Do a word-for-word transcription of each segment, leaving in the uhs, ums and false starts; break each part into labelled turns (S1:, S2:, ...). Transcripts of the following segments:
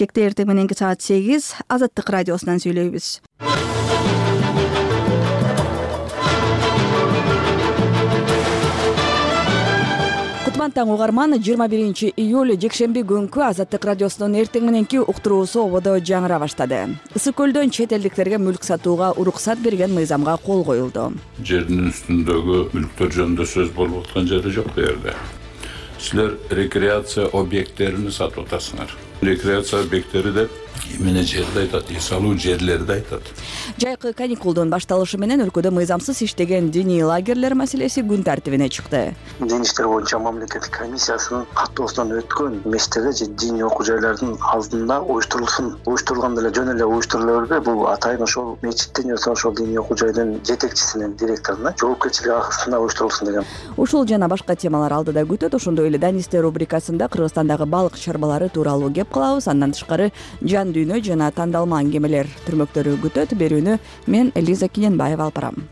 S1: Кекте эртең мененки саат сегиз Азаттык радиосунан сүйлөйбүз. Кутман таң угарман, жыйырма биринчи июль жекшемби күнкү Азаттык радиосунун эртең мененки уктуруусу ободо жаңыра баштады. Ысык көлдөн чет элдиктерге мүлк сатууга уруксат берген мыйзамга кол коюлду.
S2: Жердин үстүндөгү мүлктөр жөнүндө сөз болуп аткан жери жок бу жерде. Силер рекреация объекттерин сатып атасыңар. Рекреация объекттери деп эмне жерди айтат, эс алуу жерлерди айтат.
S1: Жайкы каникулдун башталышы менен өлкөдө мыйзамсыз иштеген диний лагерлер маселеси күн тартибине чыкты.
S3: Дин иштер боюнча мамлекеттик комиссиясынын каттоосунан өткөн мешіттерде же диний окуу жайлардын алдында уюштурулсын. Уюштурулган деле жөн эле уюштурула бербей, бул атайын ошол мечиттин же ошол диний окуу жайдын жетекчисинин, директоруна жоопкерчилик агысында уюштурулсын деген.
S1: Ушул жана башка темалар алдыда күтөт. Ошондой эле Данисте рубрикасында Кыргызстандагы балык чарбалары тууралуу кеп кылабыз. Андан тышкары жан дүйнө жана тандалма аңгемелер түрмөктөрү күтөт. Берүүнү мен Лиза Кененбаева алып барам.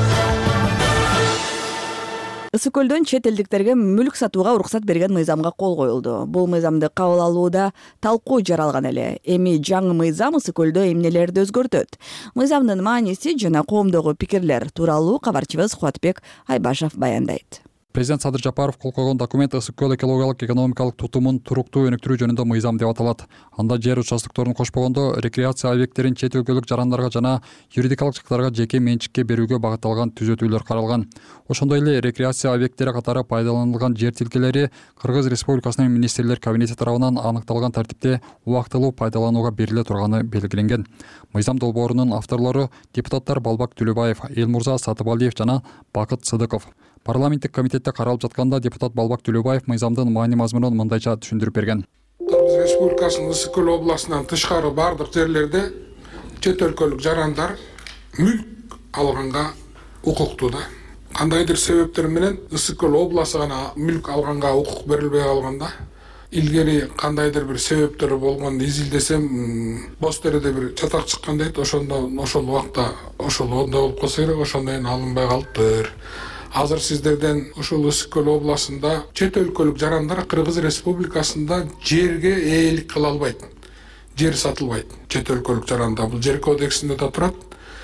S1: Ысык көлдөн чет элдиктерге мүлк сатууга уруксат берген мыйзамга кол коюлду. Бул мыйзамды кабыл алууда талкуу жаралган эле. Эми жаңы мыйзам ысык көлдө эмнелерди өзгөртөт? Мыйзамдын мааниси жана коомдогу пикирлер тууралуу кабарчыбыз Кубатбек Айбашев баяндайт.
S4: Президент Садыр Жапаров кол койгон документ ысык көл экологиялык экономикалык тутумун туруктуу өнүктүрүү жөнүндө мыйзам деп аталат. Анда жер участокторун кошпогондо рекреация объекттерин чет өлкөлүк жарандарга жана юридикалык жактарга жеке менчикке берүүгө багытталган түзөтүүлөр каралган. Ошондой эле рекреация объекттери катары пайдаланылган жер тилкелери Кыргыз Республикасынын министрлер кабинети тарабынан аныкталган тартипте убактылуу пайдаланууга бериле турганы белгиленген. Мыйзам долбоорунун авторлору депутаттар Балбак Түлөбаев, Элмурза Сатыбалиев жана Бакыт Сыдыков. Парламенттик комитетте каралып жатканда депутат Балбак Түлөбаев мыйзамдын маани мазмунун мындайча түшүндүрүп берген.
S5: Кыргыз Республикасынын Ысык көл областынан тышкары бардык жерлерде чет өлкөлүк жарандар мүлк алганга укуктуу да. Кандайдыр себептер менен Ысык көл областы гана мүлк алганга укук берилбей калганда, илгери кандайдыр бир себептер болгонду изилдесем, боз тереде бир чатак чыккан дейт. Ошондо ошол убакта ошол онда болуп калса керек, ошондон алынбай калыптыр. Азыр сиздерден ушул Ысык көл областында чет өлкөлүк жарандар Кыргыз Республикасында жерге ээлик кыла албайт. Жер сатылбайт. Чет өлкөлүк жаранда бул жер кодексинде да турат.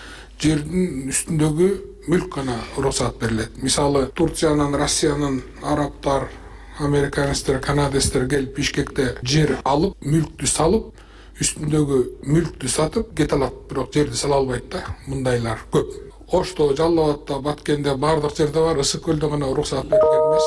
S5: Жердин үстүндөгү мүлк гана уруксат берилет. Мисалы, Турциянын, Россиянын, арабтар, американецтер, канадецтер келип Бишкекте жер алып, мүлктү салып, үстүндөгү мүлктү сатып кете алат, бирок жерди сала албайт да. Мындайлар көп. Ошто, Жалал Абадта, Баткенде бардык жерде бар, Ысык көлдө гана уруксат берилген эмес.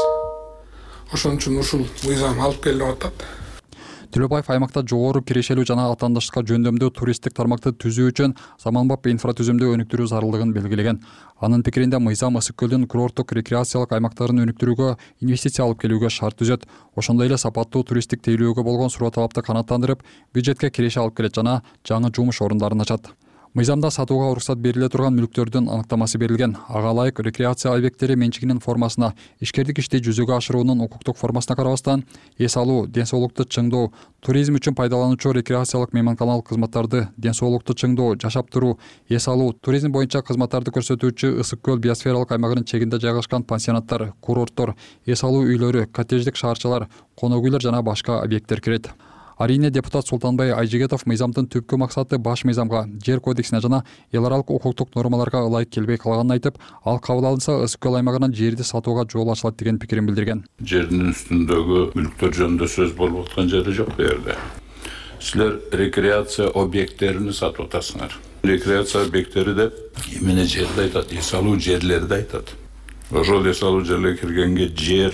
S5: Ошон үчүн ушул мыйзам алып келип атат.
S4: Түлөбаев аймакта жогору кирешелүү жана атаандаштыкка жөндөмдүү туристтик тармакты түзүү үчүн заманбап инфратүзүмдү өнүктүрүү зарылдыгын белгилеген. Анын пикиринде мыйзам Ысык көлдүн курорттук рекреациялык аймактарын өнүктүрүүгө, инвестиция алып келүүгө шарт түзөт. Ошондой эле сапаттуу туристтик тейлөөгө болгон суроо талапты канааттандырып, бюджетке киреше алып келет жана жаңы жумуш орундарын ачат. Мыйзамда сатууга уруксат бериле турган мүлктөрдүн аныктамасы берилген. Ага ылайык рекреация объекттери менчигинин формасына, ишкердик ишти жүзөгө ашыруунун укуктук формасына карабастан, эс алуу, ден соолукту чыңдоо, туризм үчүн пайдалануучу рекреациялык мейманканалык кызматтарды, ден соолукту чыңдоо, жашап туруу, эс алуу, туризм боюнча кызматтарды көрсөтүүчү Ысык көл биосфералык аймагынын чегинде жайгашкан пансионаттар, курорттор, эс алуу үйлөрү, коттедждик шаарчалар, конок үйлөр жана башка объекттер кирет. Арине депутат Султанбай Айжигетов мыйзамдын түпкү максаты баш мыйзамга, жер кодексине жана эл аралык укуктук нормаларга ылайык келбей калганын айтып, ал кабыл алынса Ысык көл аймагынан жерди сатууга жол ачылат деген пикирин билдирген.
S2: Жердин үстүндөгү мүлктөр жөнүндө сөз болуп аткан жери жок бу жерде. Силер рекреация объекттерин сатып атасыңар. Рекреация объекттери деп эмне жерди айтат, эс алуу жерлерди айтат. Ошол эс алуу жерлерге киргенге жер,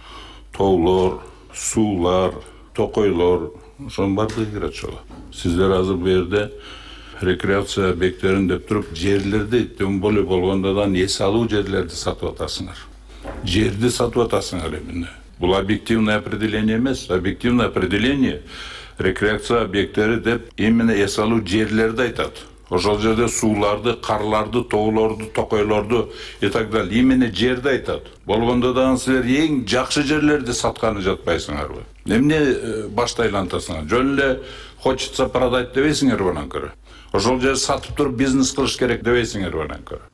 S2: тоолор, суулар, токойлор, ошонун баардыгы кирет ошол. Сиздер азыр бу жерде рекреация объекттерин деп туруп, жерлерди тем более болгондон эс алуу жерлерди сатып атасыңар. Жерди сатып атасыңар эмне? Бул объективное определение эмес. Объективное определение рекреация объекттери деп эмне эс алуу жерлерди айтат. Ошол жерде сууларды, карларды, тоолорду, токойлорду и так далее эмне жерди айтат. Болгондо да силер эң жакшы жерлерди сатканы жатпайсыңарбы? Эмне башты айлантасыңар? Жөн эле хочется продать дебейсиңерби анан көрө? Ошол жерди сатып туруп бизнес кылыш керек дебейсиңерби анан көрө?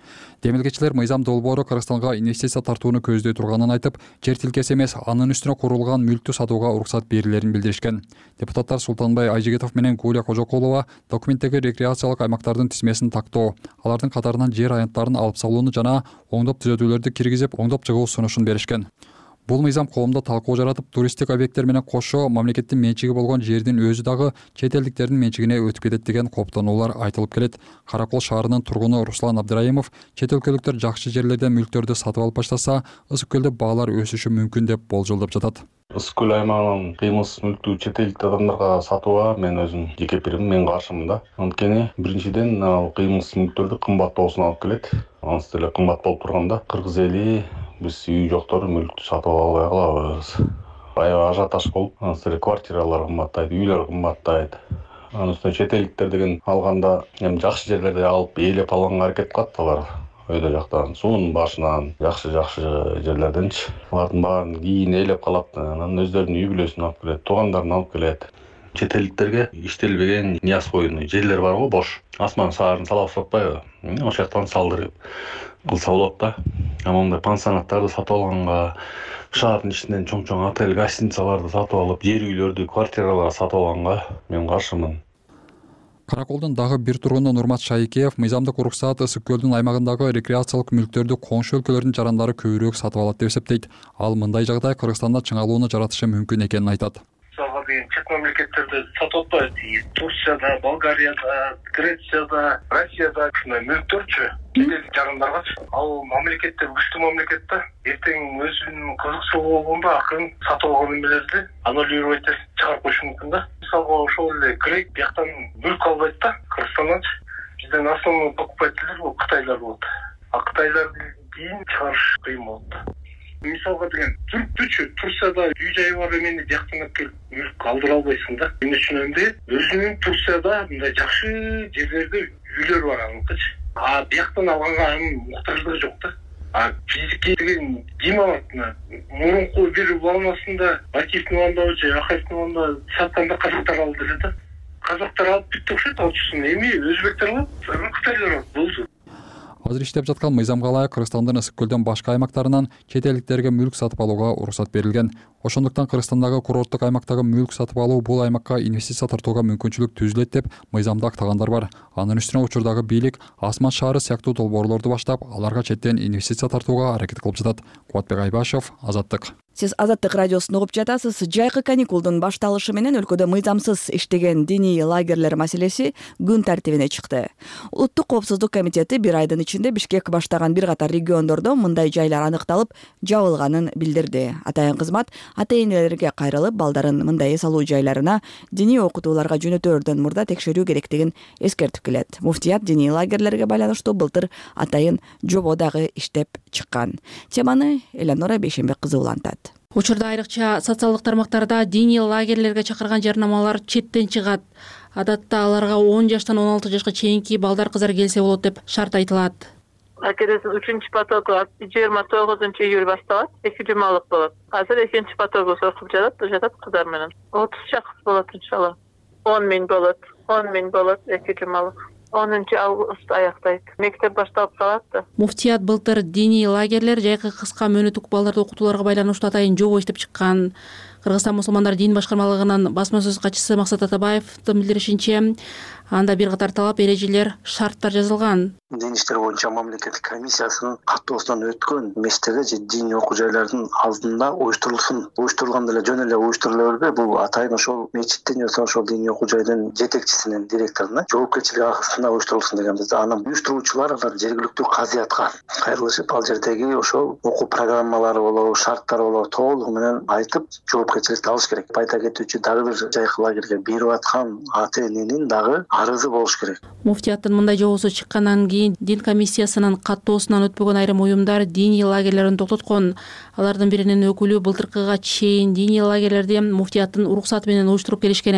S4: Демилгечилер мыйзам долбоору Кыргызстанга инвестиция тартууну көздөй турганын айтып, жер тилкеси эмес, анын үстүнө курулган мүлктү сатууга уруксат берилерин билдиришкен. Депутаттар Султанбай Айжигитов менен Гулия Кожокулова документтеги рекреациялык аймактардын тизмесин тактоо, алардын катарынан жер аянттарын алып салууну жана оңдоп түзөтүүлөрдү киргизип, оңдоп чыгуу сунушун беришкен. Бул мыйзам коомдо талкуу жаратып, туристтик объекттер менен кошо мамлекеттин менчиги болгон жердин өзү дагы чет элдиктердин менчигине өтүп кетет деген кооптонуулар айтылып келет. Каракол шаарынын тургуну Руслан Абдыраимов чет өлкөлүктөр жакшы жерлерден мүлктөрдү сатып алып баштаса, Ысык көлдө баалар өсүшү мүмкүн деп болжолдоп жатат.
S6: Ысык көл аймагынан кыймылсыз мүлктү чет элдик адамдарга сатууга мен өзүм жеке пикирим, мен каршымын да. Анткени биринчиден ал кыймылсыз мүлктөрдү кымбаттоосуна алып келет. Анысы деле кымбат болуп турганда кыргыз эли биз үй жоктору мүлктү сатып албай калабыз. Аябай ажиотаж болуп, анысы деле квартиралар кымбаттайт, үйлөр кымбаттайт. Анын үстүнө чет элдиктер деген алганда эми жакшы жерлерди алып ээлеп алганга аракет кылат алар. Өйдө жактан, суунун башынан, жакшы-жакшы жерлерденчи. Алардын баарын кийин ээлеп калат, анан өздөрүнүн үй бүлөсүн алып келет, туугандарын алып келет. Чет элдиктерге иштелбеген Нияз койуну жерлер бар го бош. Асман шаарын салап сатпайбы? Ошол жактан салдырып кылса болот да. Амандай пансионаттарды сатып алганга, шаардын ичинен чоң-чоң отель, гостиницаларды сатып алып, жер үйлөрдү, квартиралар сатып алганга мен каршымын.
S4: Караколдун дагы бир тургуну Нурмат Шайкеев мыйзамдык уруксаат Ысык көлдүн аймагындагы рекреациялык мүлктөрдү коңшу өлкөлөрдүн жарандары көбүрөөк сатып алат деп эсептейт. Ал мындай жагдай Кыргызстанда чыңалууну жаратышы мүмкүн экенин айтат.
S7: Мисалга деген чет мамлекеттерде сатып атпайбы? Турцияда, Болгарияда, Грецияда, Россияда ушундай мүлктөрчү чет элдик жарандаргачы. Ал мамлекеттер күчтүү мамлекет да. Эртең өзүнүн кызыкчылыгы болгондо акырын сатып алган эмелерди аннулировать этип чыгарып коюшу мүмкүн да. Мисалга ошол эле грек бияктан мүлк албайт да, Кыргызстанданчы. Бизден основной покупательдер бул кытайлар болот. А кытайларды кийин чыгарыш кыйын болот да. Мисалга деген түрктүчү Турцияда үй жайы бар эмени бияктан алып келип мүлк алдыра албайсың да. Мен түшүнөмдү, өзүнүн Турцияда мындай жакшы жерлерде үйлөр бар аныкычы. А бияктан алганга анын муктаждыгы жок да. А физикий деген ким алат? Мурунку бир волнасында Акифтин ванда же Ахаевдин ванда сатканда казактар алып эле да. Казактар алып бүттү окшойт, алчысын эми өзбектер алат, кытайлар алат. Болду.
S4: Азыр иштеп жаткан мыйзамга ылайык Кыргызстандын Ысык көлдөн башка аймактарынан чет элдиктерге мүлк сатып алууга уруксат берилген. Ошондуктан Кыргызстандагы курорттук аймактагы мүлк сатып алуу бул аймакка инвестиция тартууга мүмкүнчүлүк түзүлөт деп мыйзамда актагандар бар. Анын үстүнө учурдагы бийлик Асман шаары сыяктуу долбоорлорду баштап, аларга четтен инвестиция тартууга аракет кылып жатат. Кубатбек Айбашев, Азаттык.
S1: Сиз Азаттык радиосун угуп жатасыз. Жайкы каникулдун башталышы менен өлкөдө мыйзамсыз иштеген диний лагерлер маселеси күн тартибине чыкты. Улуттук коопсуздук комитети бир айдын ичинде Бишкек баштаган бир катар региондордо мындай жайлар аныкталып, жабылганын билдирди. Атайын кызмат ата-энелерге кайрылып, балдарын мындай эс алуу жайларына диний окутууларга жөнөтөөрдөн мурда текшерүү керектигин эскертип келет. Муфтият диний лагерлерге байланыштуу былтыр атайын жобо дагы иштеп чыккан. Теманы Эланора Бейшембек кызы улантат.
S8: Учурда айрыкча социалдык тармактарда диний лагерлерге чакырган жарнамалар четтен чыгат. Адатта аларга он жаштан он алты жашка чейинки балдар кыздар келсе болот деп шарт айтылат.
S9: Акедесин үчүнчү потогу жыйырма тогузунчу июль башталат, эки жумалык болот. Азыр экинчи потогу окуп жатат, жатат кыздар менен. отуз шакс болот иншалла. он миң болот, он миң болот эки жумалык. онунчу август аяктайт. Мектеп башталып калат да.
S8: Муфтият былтыр диний лагерлер жайкы кыска мөөнөттүк балдарды окутууларга байланыштуу атайын жобо иштеп чыккан. Кыргызстан мусулмандар дин башкармалыгынын басма сөз катчысы Максат Атабаевдин билдиришинче, анда бир катар талап, эрежелер, шарттар жазылган.
S3: Дин иштер боюнча мамлекеттик комиссиясынын каттоосунан өткөн мешіттерде же диний окуу жайлардын алдында уюштурулсын. Уюштурулганда эле жөн эле уюштуруло бербей, бул атайын ошол мечиттин же ошол диний окуу жайдын жетекчисинин, директоруна жоопкерчилик астында уюштурулсын дегенбиз. Анан уюштуруучулар алар жергиликтүү казыятка кайрылышып, ал жердеги ошол окуу программалары болобу, шарттары болобу толугу менен айтып, жоопкерчиликти алыш керек. Айта кетүүчү, дагы бир жайкы лагерге берип аткан ата-эненин дагы арызы болуш керек.
S8: Муфтияттын мындай жобосу чыккандан кийин дин комиссиясынын каттоосунан өтпөгөн айрым уюмдар диний лагерлерин токтоткон. Алардын биринин өкүлү былтыркыга чейин диний лагерлерди муфтияттын уруксаты менен уюштуруп келишкенин,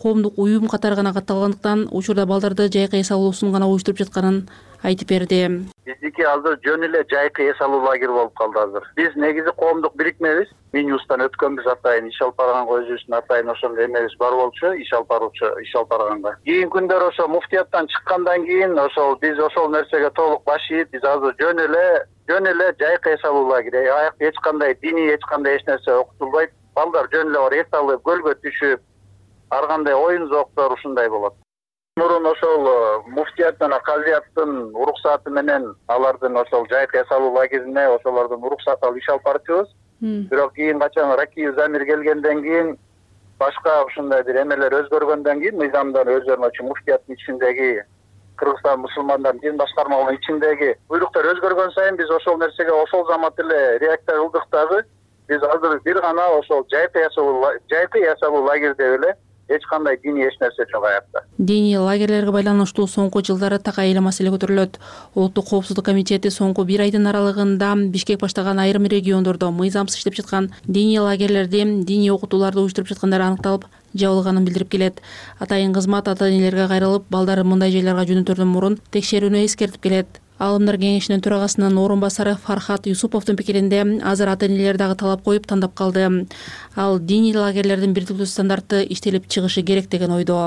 S8: коомдук уюм катары гана катталгандыктан учурда балдарды жайкы эс алуусун гана уюштуруп жатканын айтып берди.
S10: Биздики азыр жөн эле жайкы эс алуу лагери болуп калды азыр. Биз негизи коомдук бирикмебиз. Минюстан өткөнбүз атайын иш алып барганга өзүбүздүн атайын ошондой эмебиз бар болчу, иш алып баруучу, иш алып барганга. Кийинки күндөр ошо муфтияттан чыккандан кийин ошол биз ошол нерсеге толук баш ийип, биз азыр жөн эле жөн эле жайкы эс алуу лагери. Аякта эч кандай диний, эч кандай эч нерсе окутулбайт. Балдар жөн эле бар эс алып, көлгө түшүп, ар кандай оюн зооктор ушундай болот. Мурун ошол муфтият жана казияттын уруксаты менен алардын ошол жайкы эс алуу лагерине ошолордун уруксат алып иш алып барчубуз. Бирок кийин качан Ракиев Замир келгенден кийин башка ушундай бир эмелер өзгөргөндөн кийин мыйзамдар өзгөрмөчү, муфтияттын ичиндеги Кыргызстан мусулмандар дин башкармалыгынын ичиндеги буйруктар өзгөргөн сайын биз ошол нерсеге ошол замат эле реакция кылдык дагы. Биз азыр бир гана ошол жайкы эс алуу жайкы эс алуу лагери деп эле эч кандай диний эч нерсе жок аякта.
S8: Диний лагерлерге байланыштуу соңку жылдары так айыл маселе көтөрүлөт. Улуттук коопсуздук комитети соңку бир айдын аралыгында Бишкек баштаган айрым региондордо мыйзамсыз иштеп жаткан диний лагерлерде диний окутууларды уюштуруп жаткандар аныкталып, жабылганын билдирип келет. Атайын кызмат ата-энелерге кайрылып, балдары мындай жайларга жөнөтөрдөн мурун текшерүүнү эскертип келет. Алымдар кеңешинин төрагасынын орун басары Фархат Юсуповдун пикиринде азыр ата-энелер дагы талап коюп тандап калды. Ал диний лагерлердин бирдиктүү стандарты иштелип чыгышы керек деген ойдо.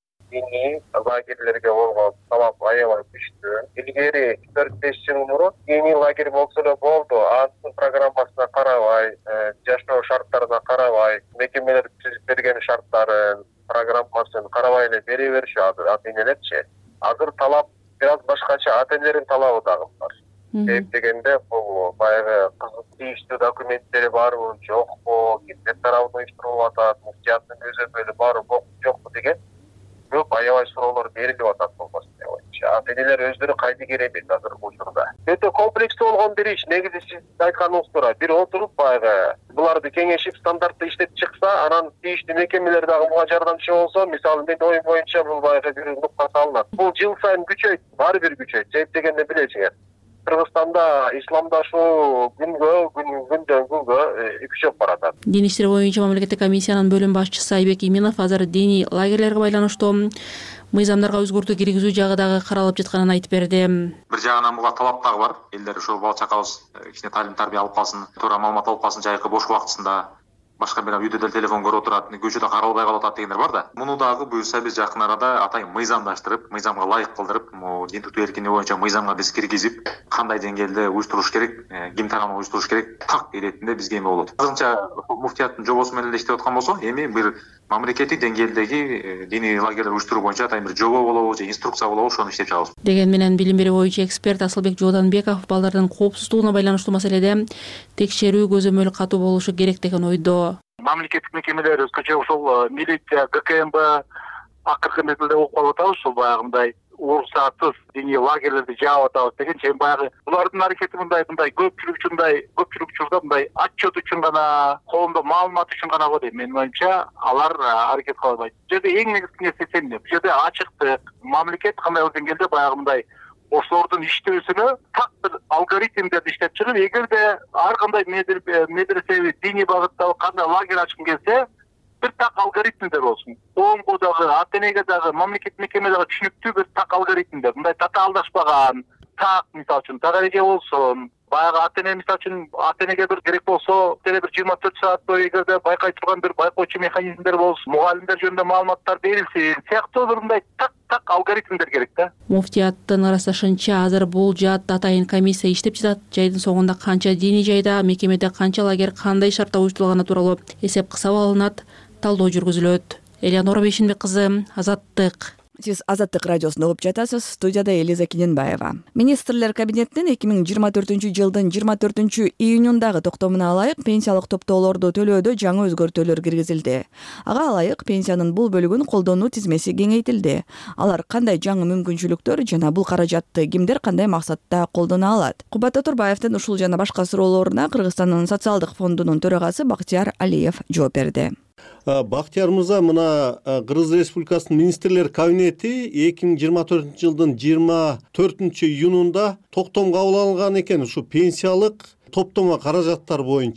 S7: Диний лагерлерге болгон талап аябай күчтүү. Илгери төрт беш жыл мурун диний лагерь болсо эле болду. Анын программасына карабай, жашоо шарттарына карабай, мекемелер түзүп берген шарттарын, программасын карабай эле бере беришет ата-энелерчи. Азыр талап biraz башкача, ата-энелердин талабы дагы бар. Себеп дегенде бул баягы кызык тийиштүү документтери барбы, жокпу, кимдер тарабынан уюштурулуп атат, муфтияттын өзү бөлүп барбы, жокпу деген көп аябай суроолор берилип атат болбосун деп ойлойм. Ата-энелер өздөрү кайдыгер эмес азыр учурда. Өтө комплекстүү болгон бир иш. Негизи сиз айтканыңыз туура. Бир отуруп баягы буларды кеңешип стандартты иштеп чыкса, анан тийиштүү мекемелер дагы буга жардамчы болсо, мисалы мен оюм боюнча бул баягы бир нукта салынат. Бул жыл сайын күчөйт, баары бир күчөйт. Себеп дегенде билесиңер. Кыргызстанда исламдашуу күнгө, күндөн күнгө күчөп баратат.
S8: Дин иштери боюнча мамлекеттик комиссиянын бөлүм башчысы Айбек Именов азыр диний лагерлерге байланыштуу мыйзамдарга өзгөртүү киргизүү жагы дагы каралып жатканын айтып берди.
S11: Бир жагынан буга талап дагы бар. Элдер ошол бала чакабыз кичине таалим тарбия алып калсын, туура маалымат алып калсын, жайкы бош убактысында башка бир үйдө деле телефон көрүп отурат, көчөдө каралбай калып атат дегендер бар да. Муну дагы буюрса биз жакын арада атайын мыйзамдаштырып, мыйзамга ылайык кылдырып, дин тутуу эркиндиги боюнча мыйзамга биз киргизип, кандай деңгээлде уюштуруш керек, ким тарабынан уюштуруш керек, так иретинде бизге эме болот. Азырынча муфтияттын жобосу менен иштеп аткан болсо, эми бир мамлекеттик деңгээлдеги диний лагерлер уюштуруу боюнча атайын бир жобо болобу же инструкция болобу, ошону иштеп чыгабыз.
S8: Деген менен билим берүү боюнча эксперт Асылбек Жооданбеков балдардын коопсуздугуна байланыштуу маселеде текшерүү көзөмөл катуу болушу керек деген ойдо.
S10: Мамлекеттик мекемелер өзгөчө ошол милиция, ГКМБ акыркы мезгилде окуп алып атабыз, ошол баягындай уруксатсыз диний лагерлерди жаап атабыз дегенче баягы булардын аракети мындай мындай көпчүлүк үчүндай көпчүлүк учурда мындай отчет үчүн гана, коомдо маалымат үчүн гана го дейм. Менин оюмча алар аракет кыла албайт. Бул жерде эң негизги нерсе сеним. Бул жерде ачыктык, мамлекет кандай деңгээлде баягы мындай ошолордун иштөөсүнө так бир алгоритмдерди иштеп чыгып, эгерде ар кандай медресе диний багыттагы кандай лагерь ачкым келсе, бир так алгоритмдер болсун. Коомго дагы, ата-энеге дагы, мамлекеттик мекеме дагы түшүнүктүү бир так алгоритмдер. Мындай татаалдашпаган, так мисалы үчүн так эреже болсун. Баягы ата-эне мисалы үчүн ата-энеге бир керек болсо, деле бир жыйырма төрт саат бою эгерде байкай турган бир байкоочу механизмдер болсун, мугалимдер жөнүндө маалыматтар берилсин. Сыяктуу бир мындай так так алгоритмдер керек да.
S8: Муфтияттын ырасташынча азыр бул жаат атайын комиссия иштеп жатат. Жайдын соңунда канча диний жайда, мекемеде канча лагерь кандай шартта уюштурулганы тууралуу эсеп кысап алынат, талдоо жүргүзүлөт. Элеонора Бейшенбек кызы, Азаттык.
S1: Сиз Азаттык радиосун угуп жатасыз. Студияда Элиза Киненбаева. Министрлер кабинетинин эки миң жыйырма төртүнчү жылдын жыйырма төртүнчү июнундагы токтомуна ылайык пенсиялык топтоолорду төлөөдө жаңы өзгөртүүлөр киргизилди. Ага ылайык пенсиянын бул бөлүгүн колдонуу тизмеси кеңейтилди. Алар кандай жаңы мүмкүнчүлүктөр жана бул каражатты кимдер кандай максатта колдоно алат? Кубат Отурбаевдин ушул жана башка суроолоруна Кыргызстандын социалдык фондунун төрагасы Бактияр Алиев жооп берди.
S12: Бактияр мырза, мына Кыргыз Республикасынын министрлер кабинети эки миң жыйырма төртүнчү жылдын жыйырма төртүнчү июнунда токтом кабыл алган экен ушу пенсиялык топтомо каражаттар боюнча.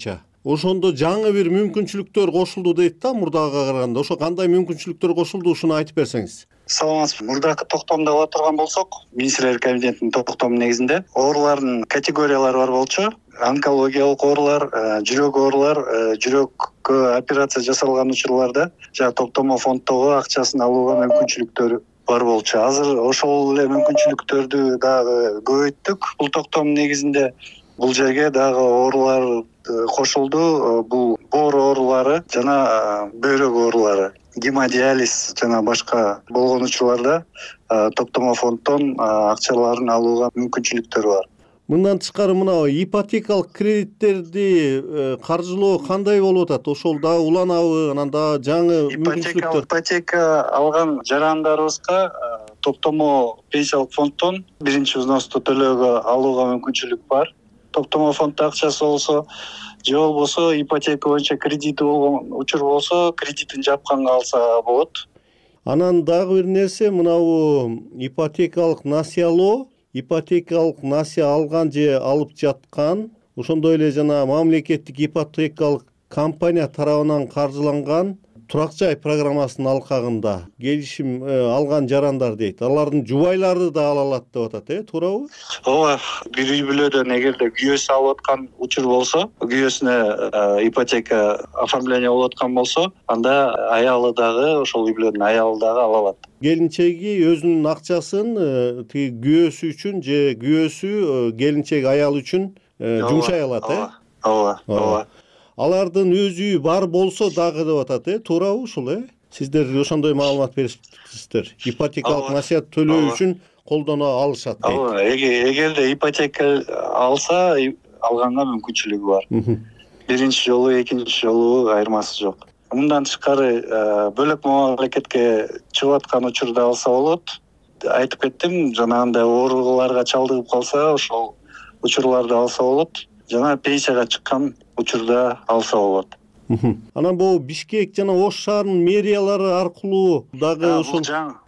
S12: ошондо жаңы бир мүмкүнчүлүктөр кошулду дейт да мурдагыга караганда. Ошо кандай мүмкүнчүлүктөр кошулду, ушуну айтып берсеңиз.
S10: Саламатсызбы. Мурдакы токтомдо ала турган болсок, министрлер кабинетинин токтому негизинде оорулардын категориялары бар болчу. Онкологиялык оорулар, жүрөк оорулар, жүрөккө операция жасалган учурларда жана токтомо фонддогу акчасын алууга мүмкүнчүлүктөр бар болчу. Азыр ошол эле мүмкүнчүлүктөрдү дагы көбөйттүк. Бул токтом негизинде бул жерге дагы оорулар кошулду. Бул боор оорулары жана бөйрөк оорулары, гемодиализ жана башка болгон учурларда токтомо фонддон акчаларын алууга мүмкүнчүлүктөр бар.
S12: Мындан тышкары мына ипотекалык кредиттерди каржылоо кандай болуп атат? Ошол дагы уланабы, анан дагы жаңы мүмкүнчүлүктөр?
S10: Ипотека алган жарандарыбызга токтомо пенсиялык фонддон биринчи взносту төлөөгө алууга мүмкүнчүлүк бар. Токтомо фонддо акчасы болсо же болбосо ипотека боюнча кредити болгон учур болсо кредитин жапканга алса болот.
S12: Анан дагы бир нерсе, мынабу ипотекалык насыялоо, ипотекалык насыя алган же алып жаткан, ошондой эле жана мамлекеттик ипотекалык компания тарабынан каржыланган турак жай программасынын алкагында келишим алган жарандар дейт. Алардын жубайлары да ала алат деп атат, э, туурабы?
S10: Ооба, бир үй бүлөдөн эгерде күйөөсү алып аткан учур болсо, күйөөсүнө ипотека оформление болуп аткан болсо, анда аялы дагы, ошол үй бүлөнүн аялы дагы ала алат.
S12: Келинчеги өзүнүн акчасын тиги күйөөсү үчүн же күйөөсү келинчек аял үчүн жумшай алат, э?
S10: Ооба, ооба.
S12: Алардын өз үйү бар болсо дагы деп атат, э, туурабы ушул, э? Сиздер ошондой маалымат бериптирсиздер. Ипотекалык насыят төлөө үчүн колдоно алышат дейт.
S10: Ооба, эгерде ипотека алса, алганга мүмкүнчүлүгү бар. Биринчи жолу, экинчи жолу айырмасы жок. Мындан тышкары бөлөк мамлекетке чыгып аткан учурда алса болот. Айтып кеттим, жанагындай ооруларга чалдыгып калса, ошол учурларда алса болот. Жана пенсияга чыккан учурда алса болот.
S12: Анан бул Бишкек жана Ош шаарынын мэриялары аркылуу дагы ошол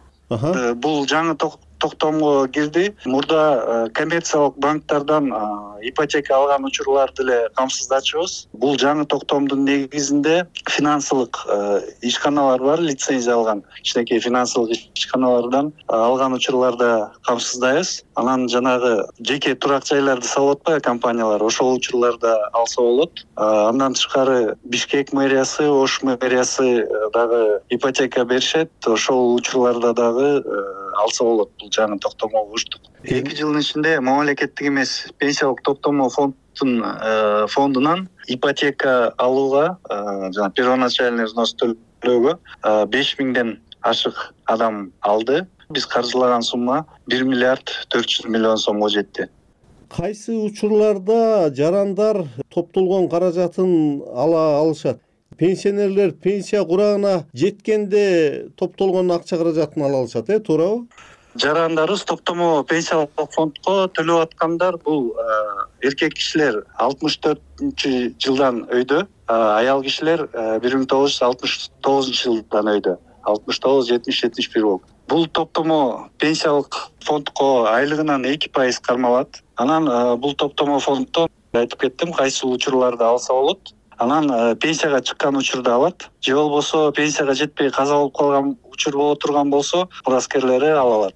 S12: бул
S10: жаңы токтомго кирди. Мурда коммерциялык банктардан ипотека алган учурларды эле камсыздачубуз. Бул жаңы токтомдун негизинде финансылык ишканалар бар, лицензия алган кичинекей финансылык ишканалардан алган учурларда камсыздайбыз. Анан жанагы жеке турак жайларды салып атпайбы компаниялар, ошол учурларда алса болот. Андан тышкары Бишкек мэриясы, Ош мэриясы дагы ипотека беришет. Ошол учурларда дагы алса болот. Бул жаңы токтомого уштук. эки жылдын ичинде мамлекеттик эмес пенсиялык токтомо фонддун фондунан ипотека алууга жана первоначальный взнос төлөөгө беш миңден ашык адам алды. Биз каржылаган сумма бир миллиард төрт жүз миллион сомго жетти.
S12: Кайсы учурларда жарандар топтолгон каражатын ала алышат? Пенсионерлер пенсия курагына жеткенде топтолгон акча каражатын ала алышат, э, туурабы?
S10: Жарандарыбыз токтомо пенсиялык фондко төлөп аткандар бул эркек кишилер алтымыш төртүнчү жылдан өйдө, аял кишилер бир миң тогуз жүз алтымыш тогузунчу жылдан өйдө. алтымыш тогуз, жетимиш, жетимиш бир болуп. Бул топтомо пенсиялык фондко айлыгынан эки пайыз кармалат. Анан бул топтомо фонддон айтып кеттим, кайсы учурларда алса болот. Анан пенсияга чыккан учурда алат. Же болбосо пенсияга жетпей каза болуп калган учур боло турган болсо, мураскерлери ала алат.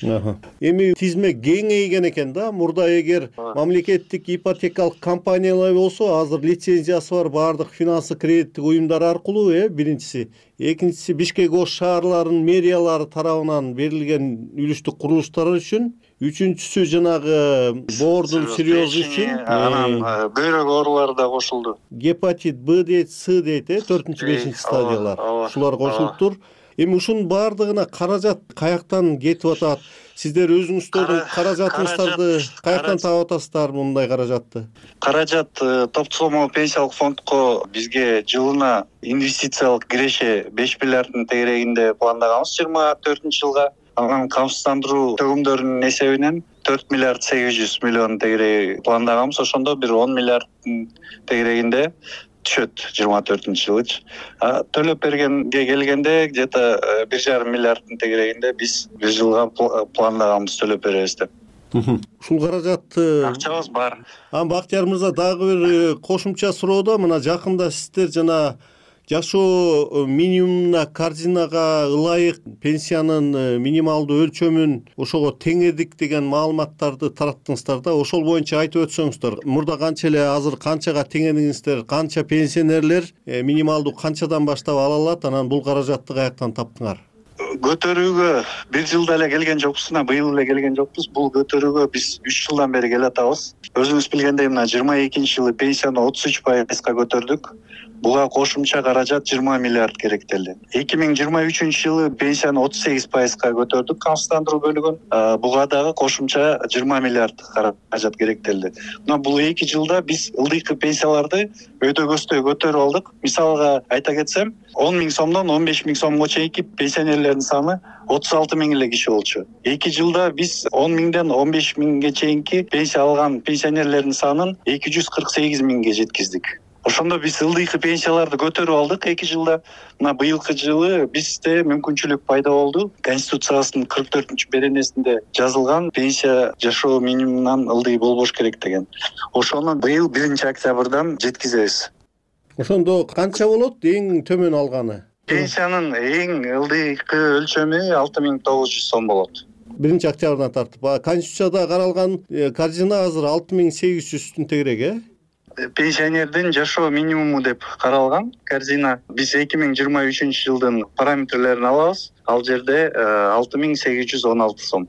S12: Эми тизме кеңейген экен да. Мурда эгер мамлекеттик ипотекалык компаниялар болсо, азыр лицензиясы бар баардык финансы кредиттик уюмдар аркылуу, э, биринчиси. Экинчиси Бишкек Ош шаарларынын мэриялары тарабынан берилген үлүштүк курулуштар үчүн. Үчүнчүсү жанагы боордун сирьёзу үчүн.
S10: Анан бөйрөк оорулары да кошулду.
S12: Гепатит Б дейт, С дейт, э, төртүнчү, бешинчи стадиялар. Ушулар кошулуптур. Эми ушунун баардыгына каражат каяктан кетип атат? Сиздер өзүңүздөрдүн каражатыңыздарды каяктан таап атасыздар мындай каражатты?
S10: Каражат топтомо пенсиялык фондко бизге жылына инвестициялык киреше беш миллиарддын тегерегинде пландаганбыз жыйырма төртүнчү жылга. Анан камсыздандыруу төгүмдөрүнүн эсебинен төрт миллиард сегиз жүз миллион тегереги пландаганбыз. Ошондо бир он миллиарддын тегерегинде түшөт жыйырма төртүнчү жылычы. Төлөп бергенге келгенде где то бир жарым миллиарддын тегерегинде биз бир жылга пландаганбыз төлөп беребиз деп.
S12: Ушул каражатты
S10: акчабыз бар.
S12: Анан Бактияр мырза дагы бир кошумча суроодо мына жакында сиздер жана жашоо минимумуна корзинага ылайык пенсиянын минималдуу өлчөмүн ошого теңедик деген маалыматтарды тараттыңыздар да, ошол боюнча айтып өтсөңүздөр. Мурда канча эле азыр канчага теңедиңиздер, канча пенсионерлер минималдуу канчадан баштап ала алат, анан бул каражатты каяктан таптыңар?
S10: Көтөрүүгө бир жылда эле келген жокпуз, быйыл эле келген жокпуз. Бул көтөрүүгө биз үч жылдан бери келатабыз. Өзүңүз билгендей, мына жыйырма экинчи жылы пенсияны отуз үч пайызга көтөрдүк. Буга кошумча каражат жыйырма миллиард керектелди. эки миң жыйырма үчүнчү жылы пенсияны отуз сегиз пайызга көтөрдүк, камсыздандыруу бөлүгүн. Буга дагы кошумча жыйырма миллиард каражат керектелди. Мына бул эки жылда биз ылдыйкы пенсияларды өйдөгөстөй көтөрүп алдык. Мисалга айта кетсем, он миң сомдон он беш миң сомго чейинки пенсионерлердин саны отуз алты миң эле киши болчу. эки жылда биз он миңден он беш миңге чейинки пенсия алган пенсионерлердин санын эки жүз кырк сегиз миңге жеткиздик. Ошондо биз ылдыйкы пенсияларды көтөрүп алдык эки жылда. Мына быйылкы жылы бизде мүмкүнчүлүк пайда болду. Конституциябыздын кырк төртүнчү беренесинде жазылган пенсия жашоо минимумунан ылдый болбош керек деген. Ошону быйыл биринчи октябрдан жеткизебиз.
S12: Ошондо канча болот эң төмөн алганы?
S10: Пенсиянын эң ылдыйкы өлчөмү алты миң тогуз жүз сом болот.
S12: биринчи октябрдан тартып. Конституцияда каралган корзина азыр алты миң сегиз жүздүн тегерек, э?
S10: Пенсионердин жашоо минимуму деп каралган корзина. Биз эки миң жыйырма үчүнчү жылдын параметрлерин алабыз. Ал жерде алты миң сегиз жүз он алты сом.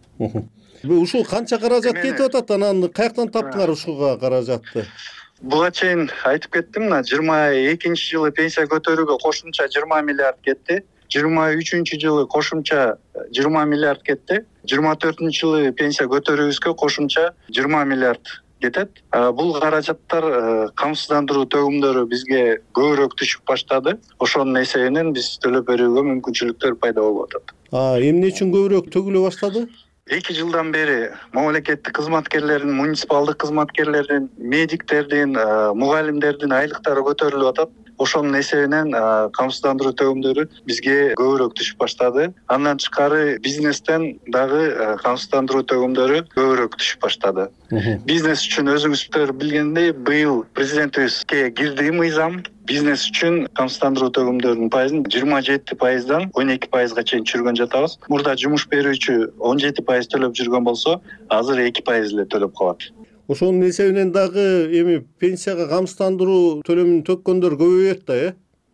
S12: Ушул канча каражат кетип атат, анан каяктан таптыңар ушуга каражатты?
S10: Буга чейин айтып кеттим, мына жыйырма экинчи жылы пенсия көтөрүүгө кошумча жыйырма миллиард кетти. жыйырма үчүнчү жылы кошумча жыйырма миллиард кетти. жыйырма төртүнчү жылы пенсия көтөрүүбүзгө кошумча жыйырма миллиард кетет. Бул каражаттар камсыздандыруу төгүмдөрү бизге көбүрөөк түшүп баштады. Ошонун эсебинен биз төлөп берүүгө мүмкүнчүлүктөр пайда болуп атат.
S12: А эмне үчүн көбүрөөк төгүлө баштады?
S10: эки жылдан бери мамлекеттик кызматкерлердин, муниципалдык кызматкерлердин, медиктердин, мугалимдердин айлыктары көтөрүлүп атат. Ошонун эсебинен камсыздандыруу төгүмдөрү бизге көбүрөөк түшүп баштады. Андан тышкары бизнестен дагы камсыздандыруу төгүмдөрү көбүрөөк түшүп баштады. Бизнес үчүн өзүңүздөр билгендей, быйыл президентибизге кирди мыйзам. Бизнес үчүн камсыздандыруу төгүмдөрүнүн пайызын жыйырма жети пайыздан он эки пайызга чейин түшүргөн жатабыз. Мурда жумуш берүүчү он жети пайыз төлөп жүргөн болсо, азыр эки пайыз эле төлөп калат.
S12: Ошонун эсебинен дагы эми пенсияга камсыздандыруу төлөмүн төккөндөр көбөйөт да, э?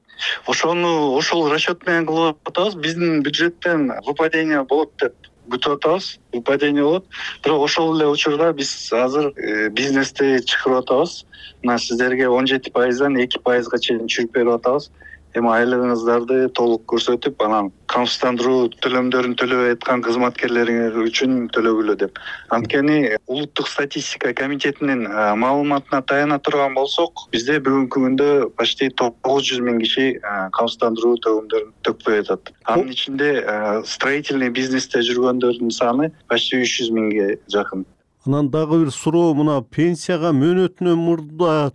S10: Ошону ошол расчет менен кылып атабыз. Биздин бюджеттен выпадение болот деп күтүп атабыз. Выпадение болот. Бирок ошол эле учурда биз азыр бизнести чыгарып атабыз. Мына сиздерге он жети пайыздан эки пайызга чейин түшүрүп берип атабыз. Эми айлыгыңыздарды толук көрсөтүп, анан камсыздандыруу төлөмдөрүн төлөбөй аткан кызматкерлериңер үчүн төлөгүлө деп. Анткени улуттук статистика комитетинин маалыматына таяна турган болсок, бизде бүгүнкү күндө почти тогуз жүз миң киши камсыздандыруу төгүмдөрүн төкпөй атат. Анын ичинде строительный бизнесте жүргөндөрдүн саны почти үч жүз миңге жакын.
S12: Анан дагы бир суроо, мына пенсияга мөөнөтүнөн мурда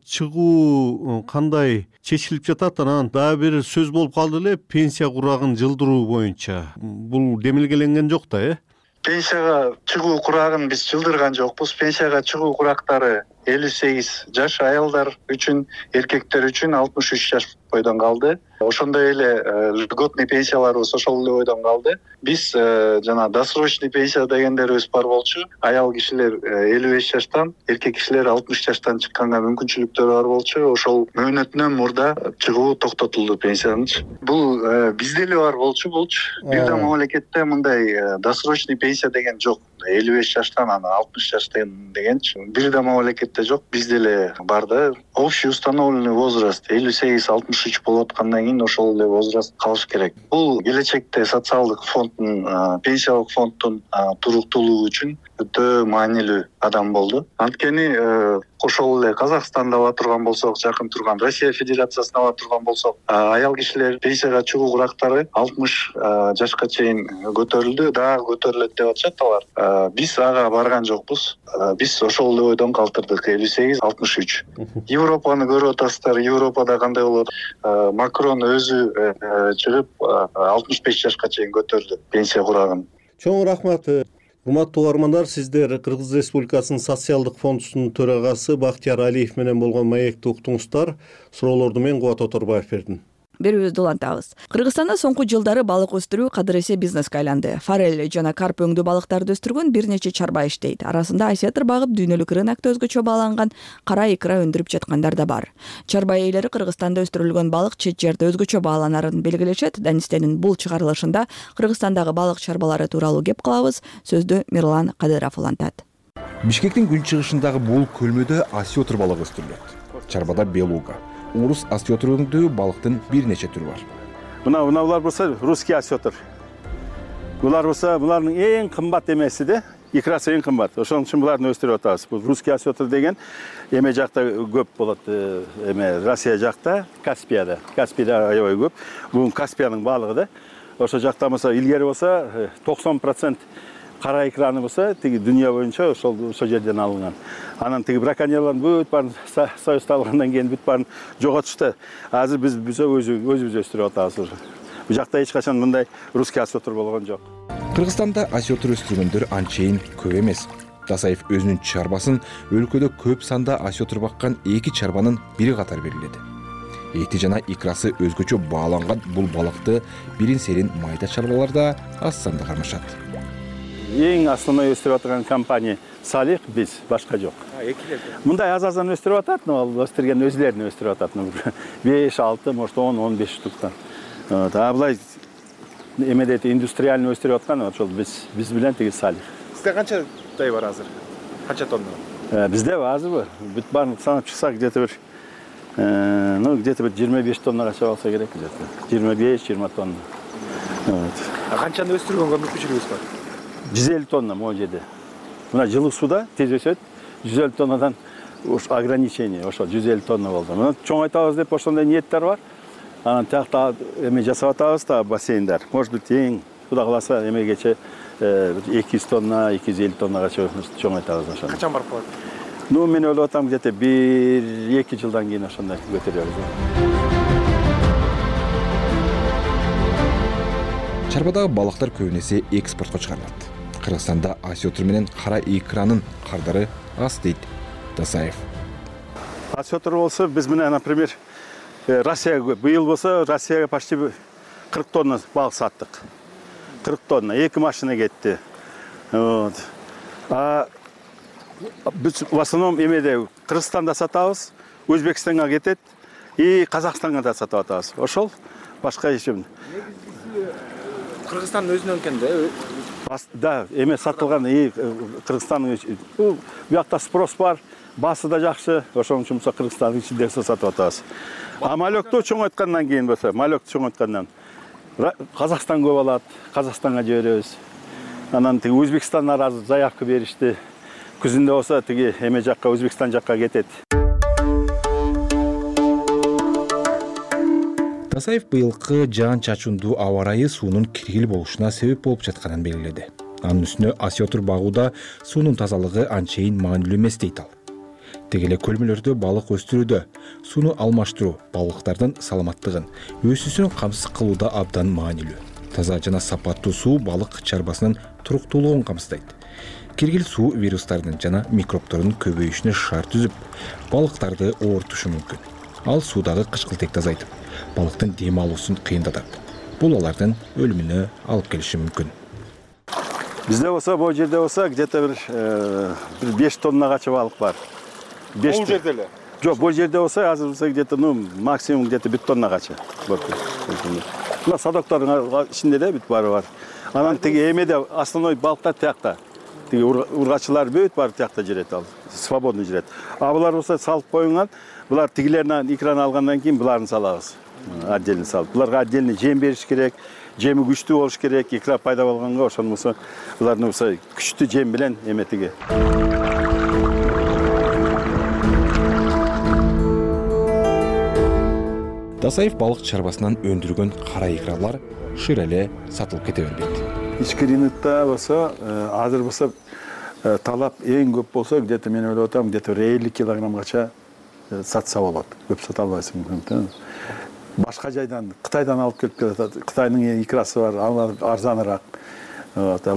S12: чыгуу кандай чечилип жатат? Анан дагы бир сөз болуп калды эле, пенсия курагын жылдыруу боюнча. Бул демилгеленген жок да, э?
S10: Пенсияга чыгуу курагын биз жылдырган жокпуз. Пенсияга чыгуу курактары элүү сегиз жаш аялдар үчүн, эркектер үчүн алтымыш үч жаш бойдон калды. Ошондой эле льготный пенсияларыбыз ошол эле бойдон калды. Биз жана досрочный пенсия дегендерибиз бар болчу. Аял кишилер элүү беш жаштан, эркек кишилер алтымыш жаштан чыкканга мүмкүнчүлүктөр бар болчу. Ошол мөөнөтүнөн мурда чыгуу токтотулду пенсиянычы. Бул бизде эле бар болчу болчу. Бир да мамлекетте мындай досрочный пенсия деген жок. элүү беш жаштан анан алтымыш жаштан дегенчи. Бир да мамлекетте жок, бизде эле бар да. Общий установленный возраст элүү сегиз алтымыш үч болуп аткандан кийин ошол эле возраст калыш керек. Бул келечекте социалдык фонддун, пенсиялык фонддун туруктуулугу үчүн өтө маанилүү кадам болду. Анткени ошол эле Казакстанда ала турган болсок, жакын турган Россия Федерациясына ала турган болсок, аял кишилер пенсияга чыгуу курактары алтымыш жашка чейин көтөрүлдү, дагы көтөрүлөт деп атышат алар. Биз ага барган жокпуз. Биз ошол эле бойдон калтырдык, элүү сегиз алтымыш үч. Европаны көрүп атасыздар, Европада кандай болот? Макрон өзү чыгып алтымыш беш жашка чейин көтөрдү пенсия курагын.
S12: Чоң рахмат. Урматтуу угармандар, сиздер Кыргыз Республикасынын социалдык фондунун төрагасы Бактияр Алиев менен болгон маекти уктуңуздар. Суроолорду мен Кубат Оторбаев бердим.
S1: Берүүбүздү улантабыз. Кыргызстанда соңку жылдары балык өстүрүү кадыр эсе бизнеске айланды. Форель жана карп өңдүү балыктарды өстүргөн бир нече чарба иштейт. Арасында осетр багып дүйнөлүк рынокто өзгөчө бааланган кара икра өндүрүп жаткандар да бар. Чарба ээлери Кыргызстанда өстүрүлгөн балык чет жерде өзгөчө бааланарын белгилешет. Данистенин бул чыгарылышында Кыргызстандагы балык чарбалары тууралуу кеп кылабыз. Сөздү Мирлан Кадыров улантат.
S13: Бишкектин күн чыгышындагы бул көлмөдө осетр балыгы өстүрүлөт. Чарбада белуга, урус осетр өңдүү балыктын бир нече түрү бар.
S14: Мына мыналар болса русский осетр. Булар болса булардын эң кымбат эмеси да, икрасы эң кымбат. Ошон үчүн буларды өстүрүп атабыз. Бул русский осетр деген эме жакта көп болот, эме Россия жакта, Каспияда. Каспийда аябай көп. Бул Каспиянын балыгы да. Ошо жакта болса илгери болса токсон процент кара икраны болса, тиги дүйнө боюнча ошол ошол жерден алынган. Анан тиги браконьерлердин бүт баарын союзда алгандан кийин бүт баарын жоготушту. Азыр биз биз өзүбүз өстүрүп атабыз. Бул жакта эч качан мындай русский осетр болгон жок.
S13: Кыргызстанда осетр өстүргөндөр анчейин көп эмес. Дасаев өзүнүн чарбасын өлкөдө көп санда осетр баккан эки чарбанын бири катары белгиледи. Эти жана икрасы өзгөчө бааланган бул балыкты бирин серин майда чарбаларда аз санда кармашат.
S14: Эң основной өстүрүп аткан компания Салих, биз, башка жок. Мындай аз-аздан өстүрүп атат, ал өстүрген өзлөрүн өстүрүп атат. беш, алты, может он, он беш штуктан. А булай эмеде индустриальный өстүрүп аткан ошол биз, биз менен тиги Салих.
S15: Сизде канча тай бар азыр? Канча тонна?
S14: Бизде азырбы? Бүт баарын санап чыксак, где-то бир ну, где-то бир жыйырма беш тоннага чыга алса керек, где-то. жыйырма беш, жыйырма тонна. Вот.
S15: А канчаны өстүргөнгө мүмкүнчүлүгүңүз бар?
S14: жүз элүү тонна могу жерде. Мына жылык суда тез өсөт. жүз элүү тоннадан ограничение, ошо жүз элүү тонна болду. Мына чоңойтабыз деп ошондой ниеттер бар. Анан тиякта эме жасап атабыз да бассейндар. Может быть, эң Кудай кааласа эмегече эки жүз тонна, эки жүз элүү тоннага чоңойтабыз ошону.
S15: Качан барып калат?
S14: Ну, мен ойлоп атам, где-то бир эки жылдан кийин ошондой көтөрөбүз.
S13: Чарбадагы балыктар көбүнесе экспортко чыгарылат. Кыргызстанда осетр менен кара икранын кардары аз дейт Дасаев.
S14: Осетр болсо биз менен, например, Россияга быйыл болсо Россияга почти кырк тонна балык саттык. кырк тонна, эки машина кетти. Вот. А биз в основном эмеде Кыргызстанда сатабыз, Өзбекстанга кетет и Казакстанга да сатып атабыз. Ошол башка ишим.
S15: Кыргызстандын өзүнөн экен да.
S14: Да, эме сатылган и Кыргызстандын бул бuyakta спрос бар, басы да жакшы, ошон үчүн Кыргызстандын ичинде сатып атабыз. А малекту чоңойткандан кийин болсо, малекту чоңойткандан Казакстан көп алат, Казакстанга жиберебиз. Анан тиги Өзбекстандан азыр заявка беришти. Күзүндө болсо тиги эме жакка, Өзбекстан жакка кетет.
S13: Дасаев быйылкы жаан чачуундуу аба ырайы суунун киргил болушуна себеп болуп жатканын белгиледи. Анын үстүнө осетр багууда суунун тазалыгы анчейин маанилүү эмес дейт ал. Теги эле көлмөлөрдө балык өстүрүүдө сууну алмаштыруу балыктардын саламаттыгын, өсүүсүн камсыз кылууда абдан маанилүү. Таза жана сапаттуу суу балык чарбасынын туруктуулугун камсыздайт. Киргил суу вирустардын жана микробтордун көбөйүшүнө шарт түзүп, балыктарды оорутушу мүмкүн. Ал суудагы кычкылтекти азайтып, балыктын дем алуусун кыйындатат. Бул алардын өлүмүнө алып келиши мүмкүн.
S14: Бизде болсо, бул жерде болсо, где-то бир беш тоннагача балык бар.
S15: Бул жерде эле?
S14: Жок, бул жерде болсо, азыр болсо где-то, ну, максимум где-то бир тоннагача. Мына садоктордун ичинде да бүт баары бар. Анан тиги эмеде основной балыктар тиякта. Тиги ургачылар бүт баары тиякта жүрөт ал. Свободно жүрөт. А булар болсо салып коюнган, булар тигилеринен икран алгандан кийин буларын салабыз. Отдельно салып. Буларга отдельно жем бериш керек. Жеми күчтүү болуш керек. Икра пайда болгонго ошон болсо булардын болсо күчтүү жем менен эметиги.
S13: Дасаев балык чарбасынан өндүргөн кара икралар шыр эле сатылып кете бербейт.
S14: Ички рынокто болсо, азыр болсо талап эң көп болсо, где-то мен ойлоп атам, где-то элүү килограммгача сатса болот. Көп сата албайсың мүмкүн. Башка жайдан, Кытайдан алып келип келет. Кытайдын икрасы бар, алар арзаныраак. Вот, алар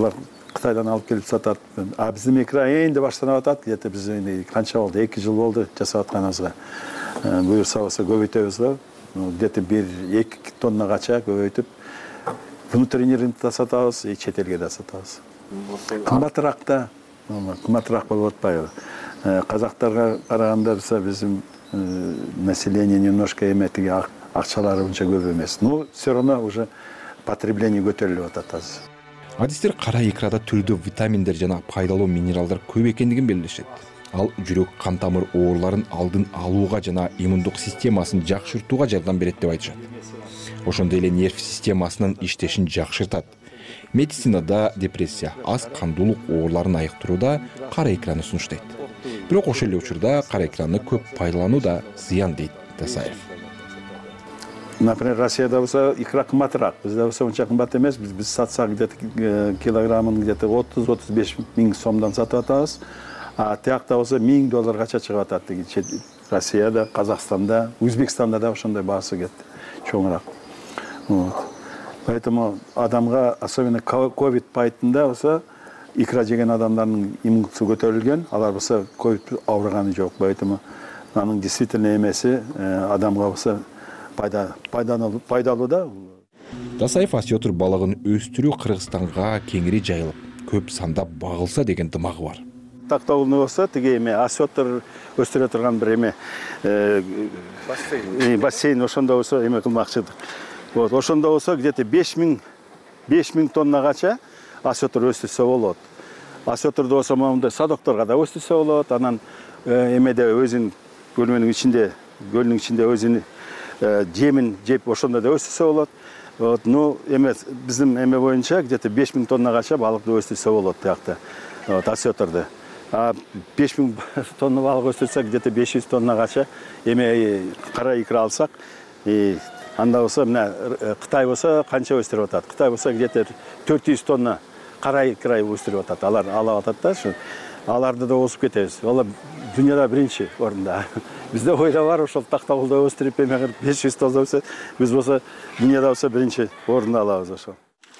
S14: Кытайдан алып келип сатат. А биздин икра энди баштанып атат. Где-то биз канча болду? эки жыл болду жасап атканыбызга. Буюрса болсо көбөйтөбүз го. Где-то бир эки тоннагача көбөйтүп внутренний рынокто сатабыз, и чет элге да сатабыз. Кымбатыраак да, кымбатыраак болуп атпайбы? Казактарга караганда биздин население немножко эметиги акчалары унча көп эмес. Но все равно уже потребление көтөрүлүп атат азыр.
S13: Адистер кара икрада түрдүү витаминдер жана пайдалуу минералдар көп экендигин белгилешет. Ал жүрөк кан тамыр ооруларын алдын алууга жана иммундук системасын жакшыртууга жардам берет деп айтышат. Ошондой эле нерв системасынын иштешин жакшыртат. Медицинада депрессия, аз кандуулук ооруларын айыктырууда кара икраны сунуштайт. Бирок ошол эле учурда кара икраны көп пайдалануу да зыян дейт Тасаев.
S14: Например, Россияда болса икра кымбатыраак, бизде болса унча кымбат эмес. Биз биз сатсак где-то килограммын где-то отуз отуз беш миң сомдон сатып атабыз. А тиякта болса миң долларгача чыгып атат. Россияда, Казакстанда, Өзбекстанда да ошондой баасы кетти, чоңураак. Вот. Поэтому адамга, особенно ковид пайтында болса, икра жеген адамдардын иммунитети көтөрүлгөн, алар болса ковид ауырганы жок. Поэтому анын действительно эмеси адамга болса пайда пайдалуу да.
S13: Тасаев осетр балыгын өстүрүү Кыргызстанга кеңири жайылып, көп санда багылса деген дымагы бар.
S14: Тактоолуну болсо тиги эме осетр өстүрө турган бир эме бассейн. Бассейн ошондо болсо эме кылмакчыдык. Вот, ошондо болсо где-то беш миң тоннагача осетр өстүрсө болот. Осетрду болсо мондай садокторго да өстүрсө болот. Анан эмеде өзүнүн көлмөнүн ичинде, көлдүн ичинде өзүнүн жемин жеп ошондо да өстүрсө болот. Вот, ну эме биздин эме боюнча где-то беш миң тоннагача балыкты өстүрсө болот тиякта. Вот, осетрду. А беш миң тонна балык өстүрсөк где-то беш жүз тоннагача эме кара икра алсак, и анда болсо мына Кытай болсо канча өстүрүп атат? Кытай болсо где-то төрт жүз тонна кара икра өстүрүп атат. Алар алып атат да, ушу. Аларды да осуп кетебиз. Алар дүйнөдө биринчи орунда. Бизде ойда бар, ошол тактоолдо өстүрүп эме кылып беш жүз тонна болсо, биз болсо дүйнөдө болсо биринчи орунду алабыз ошол.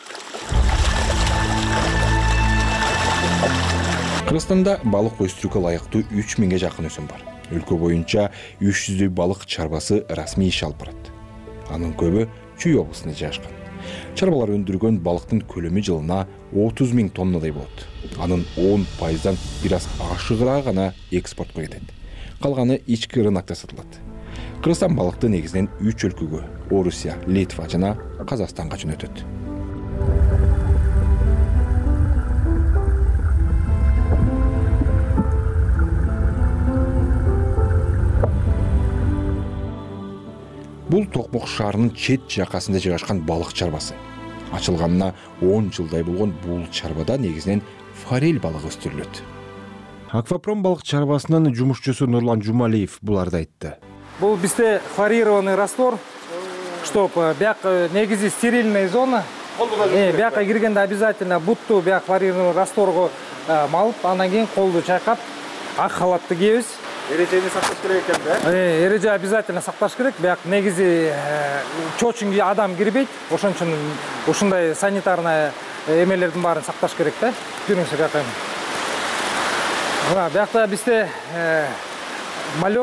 S13: Кыргызстанда балык өстүрүүгө ылайыктуу үч миңге жакын өсүм бар. Өлкө боюнча үч жүздөй балык чарбасы расмий иш алып барат. Анын көбү Чүй облусунда жайгашкан. Чарбалар өндүргөн балыктын көлөмү жылына отуз миң тоннадай болот. Анын он пайыздан бир аз ашыгыраак гана экспортко кетет. Калганы ички рынокто сатылат. Кыргызстан балыкты негизинен үч өлкөгө — Орусия, Литва жана Казакстанга жөнөтөт. Бул Токмок шаарынын чет жакасында жайгашкан балык чарбасы. Ачылганына он жылдай болгон бул чарбада негизинен форель балыгы өстүрүлөт. Аквапром балык чарбасынын жумушчусу Нурлан Жумалиев буларды айтты.
S16: Бул бизде хлорированный раствор, чтоб бияк негизи стерильная зона. Э, бияка киргенде обязательно бутту бияк хлорированный растворго малып, андан кийин колду чайкап, ак халатты кийебиз.
S15: Эрежени сакташ керек экен да?
S16: Э, эреже обязательно сакташ керек. Бияк негизи чочунга адам кирбейт. Ошон үчүн ушундай санитарный эмелердин баарын сакташ керек да. Көрүңүздөр бияка. Мына биякта бизде малек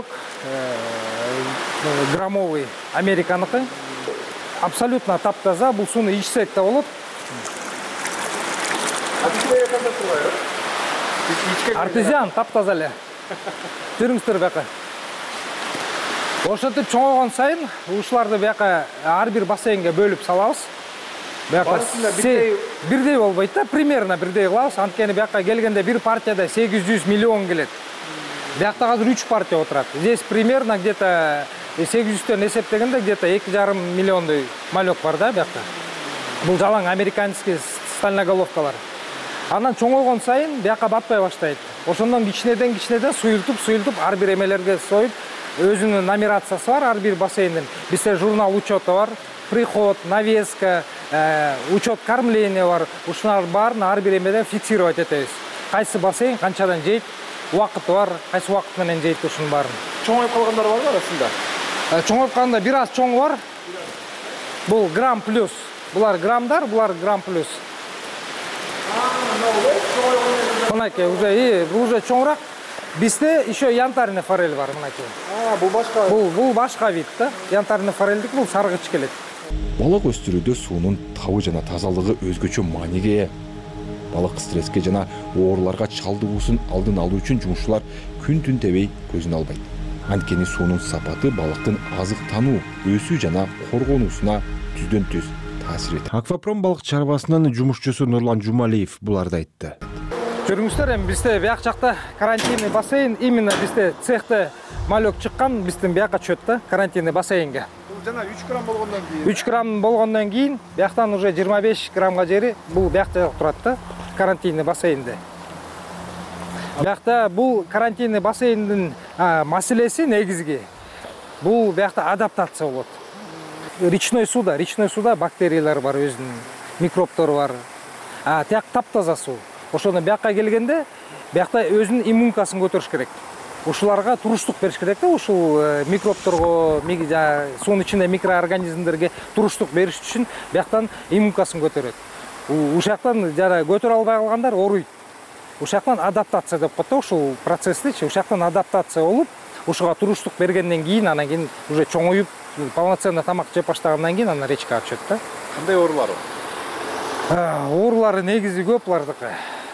S16: граммовый американыкы. Абсолютно таптаза. Бул сууну ичсек да болот. Артезиан таптаза эле. Көрүңүздөр бияка. Ошентип чоңойгон сайын ушуларды бияка ар бир бассейнге бөлүп салабыз. Бияка бирдей болбойт да, примерно бирдей кылабыз. Анткени бияка келгенде бир партияда сегиз жүз миллион келет. Биякта азыр үч партия отурат. Здесь примерно где-то сегиз жүздөн эсептегенде где-то эки жарым миллиондой малек бар да биякта. Бул жалаң американский стальноголовкалар. Анан чоңойгон сайын бияка батпай баштайт. Ошондон кичинеден кичинеден суюлтуп, суюлтуп ар бир эмелерге союп, өзүнүн нумерациясы бар ар бир бассейндин. Бизде журнал учета бар, приход, навеска, учет кормления бар. Ушулар баарын ар бир эмеден фиксировать этебиз. Кайсы бассейн канчадан жейт, убакыты бар, кайсы убакыт менен жейт ушунун баарын.
S15: Чоңоюп калгандар барбы арасында?
S16: Чоңоюп калганда бир аз чоң бар. Бул грамм плюс. Булар граммдар, булар грамм плюс. мынакей уже бул уже чоңураак. Бизде еще янтарный форель бар мынакей.
S15: А, бул башка.
S16: Бул бул башка вид да. Янтарный форельдик бул саргыч келет.
S13: Балык өстүрүүдө суунун табы жана тазалыгы өзгөчө мааниге ээ. Балык стресске жана ооруларга чалдыгуусун алдын алуу үчүн жумушчулар күн-түн тебей көзүн албайт. Анткени суунун сапаты балыктын азыктануу, өсүү жана коргонуусуна түздөн түз таасир этет. Аквапром балык чарбасынын жумушчусу Нурлан Жумалиев буларды айтты.
S16: Көрүңүздөр, эми бизде бияк жакта карантинный бассейн, именно бизде цехте малек чыккан, биздин бияка чөт да, карантинный бассейнге.
S15: Бул жана үч грамм болгондон кийин.
S16: үч грамм болгондон кийин бияктан уже жыйырма беш граммга жери бул биякта турат да, карантинный бассейнде. Биякта бул карантинный бассейндин маселеси негизги бул биякта адаптация болот. Речной суда, речной суда бактериялар бар, өзүнүн микробтору бар. А тияк таптаза суу. Ошондо биякка келгенде биякта өзүнүн иммункасын көтөрүш керек. Ушуларга туруштук бериш керек да, ушул микробторго, суунун ичинде микроорганизмдерге туруштук бериш үчүн бияктан иммункасын көтөрөт. Ушактан жана көтөрө албай калгандар ооруйт. Ушактан адаптация деп коет да, ушул процесстичи, ушактан адаптация болуп, ушуга туруштук бергенден кийин анан кийин уже чоңоюп, полноценно тамак жеп баштагандан кийин анан речкага түшөт да.
S15: Кандай оорулар бар?
S16: Оорулары негизи көп булардыкы.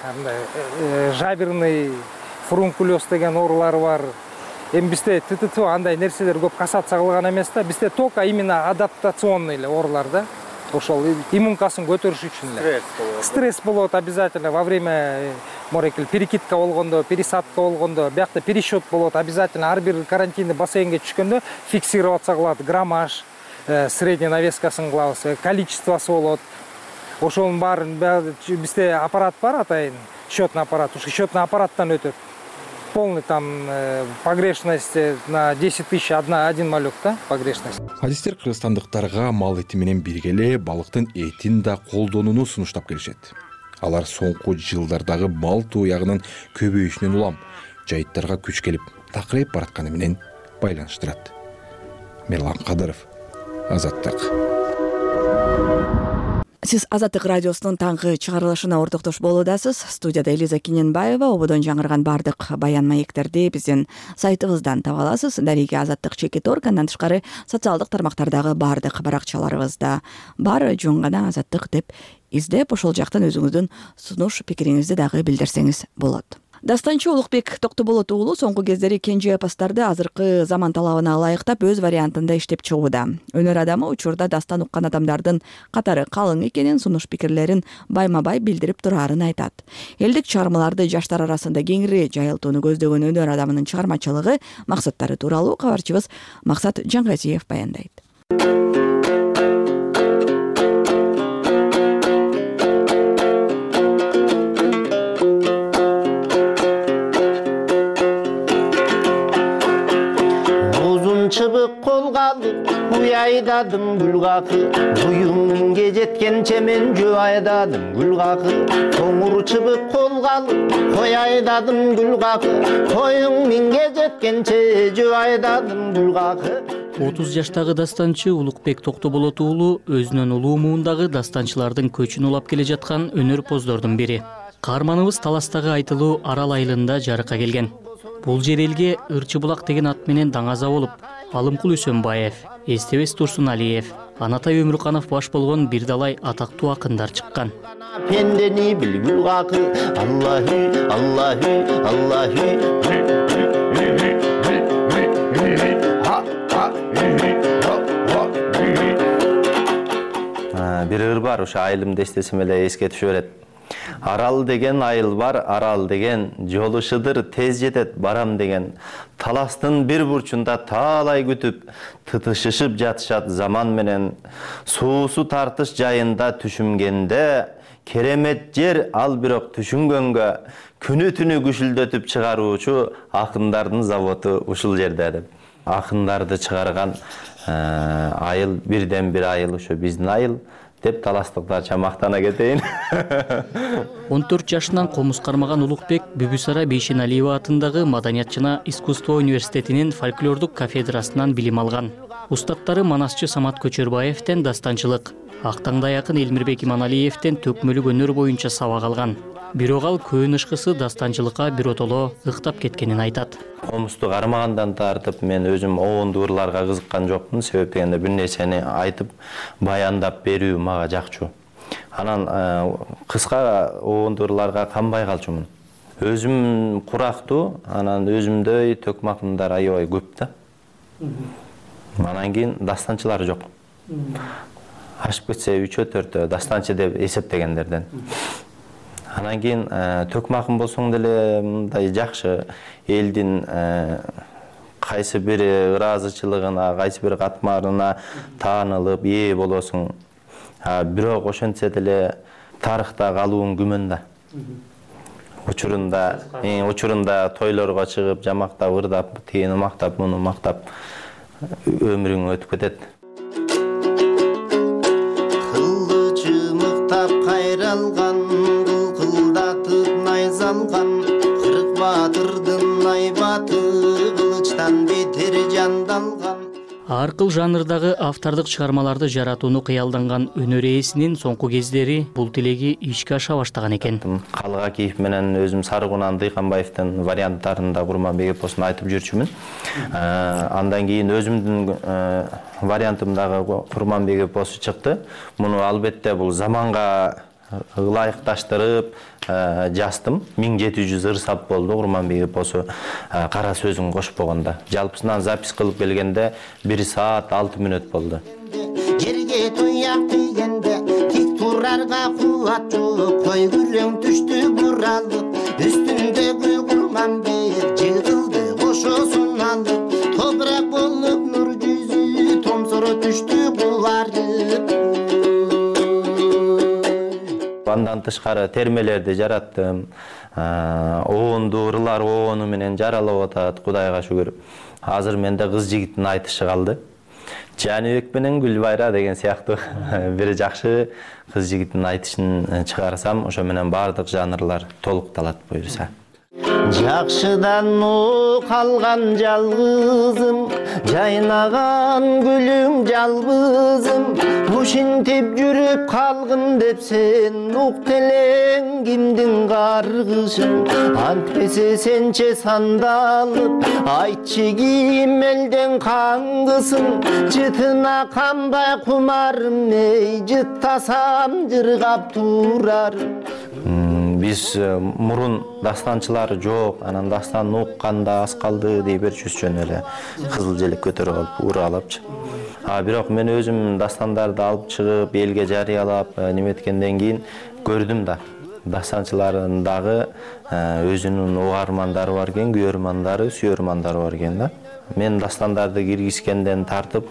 S16: Жаберный фурункулез деген оорулары бар. Эми бизде ТТТ андай нерселер көп касаться кылган эмес да. Бизде только именно адаптационный эле оорулар да. Ошол иммункасын көтөрүш үчүн эле. Стресс болот обязательно во время морекил перекидка болгондо, пересадка болгондо, биякта пересчет болот обязательно. Ар бир карантинный бассейнге түшкөндө фиксироваться кылат граммаж, средний навескасын кылабыз, количествосы болот. Ошонун баарын бизде аппарат бар атайын, счетный аппарат. Ушу счетный аппараттан өтөт. Полный там погрешность на десять тысяч один малек, да, погрешность.
S13: Адистер кыргызстандыктарга мал эти менен бирге эле балыктын этин да колдонууну сунуштап келишет. Алар соңку жылдардагы мал туягынын көбөйүшүнөн улам жайыттарга күч келип, такырайып баратканы менен байланыштырат. Мерлан Кадыров, Азаттык.
S1: Сиз Азаттык радиосунун таңкы чыгарылышына ортоктош болуудасыз. Студияда Элиза Киненбаева. Ободон жаңырган бардык баян маектерди биздин сайтыбыздан таба аласыз. Дареги Азаттык чекит орг, андан тышкары социалдык тармактардагы бардык баракчаларыбызда бар. Жөн гана Азаттык деп издеп, ошол жактан өзүңүздүн сунуш пикириңизди дагы билдирсеңиз болот. Дастанчы Улукбек Токтоболот уулу соңку кездери кенже эпостарды азыркы заман талабына ылайыктап өз вариантында иштеп чыгууда. Өнөр адамы учурда дастан уккан адамдардын катары калың экенин, сунуш пикирлерин байма-бай билдирип турарын айтат. Элдик чыгармаларды жаштар арасында кеңири жайылтууну көздөгөн өнөр адамынын чыгармачылыгы, максаттары тууралуу кабарчыбыз Максат Жаңгазиев баяндайт.
S17: Чыбык колга алып, уй айдадым гүл какы. Буюңминге жеткенче мен жөө айдадым гүл какы. Коңур чыбык колга алып, кой айдадым гүл какы. Коюң минге жеткенче жөө айдадым гүл какы.
S18: отуз жаштагы дастанчы Улукбек Токтоболот уулу өзүнүн улуу муундагы дастанчылардын көчүн улап келе жаткан өнөр поздордун бири. Каарманыбыз Таластагы айтылуу Арал айылында жарыкка келген. Бул жер элге Ырчы булак деген ат менен даңаза болуп, Алымкул Үсөнбаев, Эстебес Турсуналиев, Анатай Өмүрканов баш болгон бир далай атактуу акындар чыккан.
S17: Пендени билгүл какы, Аллахи, Аллахи, Аллахи.
S19: Бир ыр бар, ошо айылымды эстесем эле эске түшө берет. Арал деген айыл бар, арал деген жолушыдыр тез жетет барам деген. Таластын бир бурчунда таалай күтүп, тытышышып жатышат заман менен. Суусу тартыш жайында түшүнгенде, керемет жер ал бирок түшүнгөнгө, күнү түнү күшүлдөтүп чыгаруучу акындардын заводу ушул жерде деп. Акындарды чыгарган айыл бирден бир айыл ошо биздин айыл деп таластыктарча мактана кетейин.
S18: он төрт жашынан комуз кармаган Улукбек Бүбүсара Бейшеналиева атындагы Маданият жана искусство университетинин фольклордук кафедрасынан билим алган. Устаттары Манасчы Самат Көчөрбаевден дастанчылык, Актаңдай акын Элмирбек Иманалиевден төкмөлүк өнөр боюнча сабак алган. Бирок ал көөнүшкысы дастанчылыкка биротоло ыктап кеткенин айтат.
S19: Комузду кармагандан тартып мен өзүм обондуурларга кызыккан жокмун. Себеп дегенде бир нерсени айтып, баяндап берүү мага жакчу. Анан кыска обондуурларга канбай калчумун. Өзүм курактуу, анан өзүмдөй төкмакымдар аябай көп да. Анан кийин дастанчылар жок. Ашып кетсе үчөө төртөө дастанчы деп эсептегендерден. Анан кийин төкмакым болсоң деле мындай жакшы элдин кайсы бир ыраазычылыгына, кайсы бир катмарына таанылып, ээ болосуң. Бирок ошентсе деле тарыхта калуун күмөн да. Учурунда, учурунда тойлорго чыгып, жамактап, ырдап, тигини мактап, муну мактап өмүрүң өтүп кетет.
S17: Кылычы мыктап кайралган, кылкылдатып найзалган, кырк батырдын айбаты кылычтан бетер жандалган.
S18: Ар кыл жанрдагы автордук чыгармаларды жаратууну кыялданган өнөр ээсинин соңку кездери бул тилеги ишке аша баштаган экен.
S19: Калгакиев менен өзүм Сарыкунан Дыйканбаевдин варианттарында Курманбек эпосун айтып жүрчүмүн. Андан кийин өзүмдүн вариантымдагы Курманбек эпосу чыкты. Муну албетте бул заманга ылайыкташтырып жаздым. миң жети жүз ырсап болду Курманбек эпосу кара сөзүн кошпогондо. Жалпысынан запись кылып келгенде бир саат алты мүнөт болду.
S17: Жерге туяк тийгенде тик турарга кубат жок, кой күрөң түштү буралып, үстүндөгү Курманбек жыгылды кошосун алып, топурак болуп нур жүзү томсоро түштү кубарып.
S19: Андан тышкары термелерди жараттым. Оонду ырлар оону менен жаралып атат, Кудайга шүгүр. Азыр менде кыз жигиттин айтышы калды. Жаныбек менен Гүлбайра деген сыяктуу бир жакшы кыз жигиттин айтышын чыгарсам, ошо менен бардык жанрлар толукталат буюрса.
S17: Жакшыдан нуу калган жалгызым, жайнаган гүлүм жалбызым, ушинтип жүрүп калгын деп сен ук телең кимдин каргышын, антпесе сенче сандалып, айтчы ким элден каңгысын, жытына канбай кумарым, эй жыттасам жыргап турарым.
S19: Биз мурун дастанчылар жок, анан дастан укканда аз калды дей берчүсчүн эле кызыл желек көтөрүп алып уралапчы. А бирок мен өзүм дастандарды алып чыгып, элге жарыялап, неметкенден кийин көрдүм да. Дастанчылардын дагы өзүнүн угармандары бар экен, күйөрмандары, сүйөрмандары бар экен да. Мен дастандарды киргизгенден тартып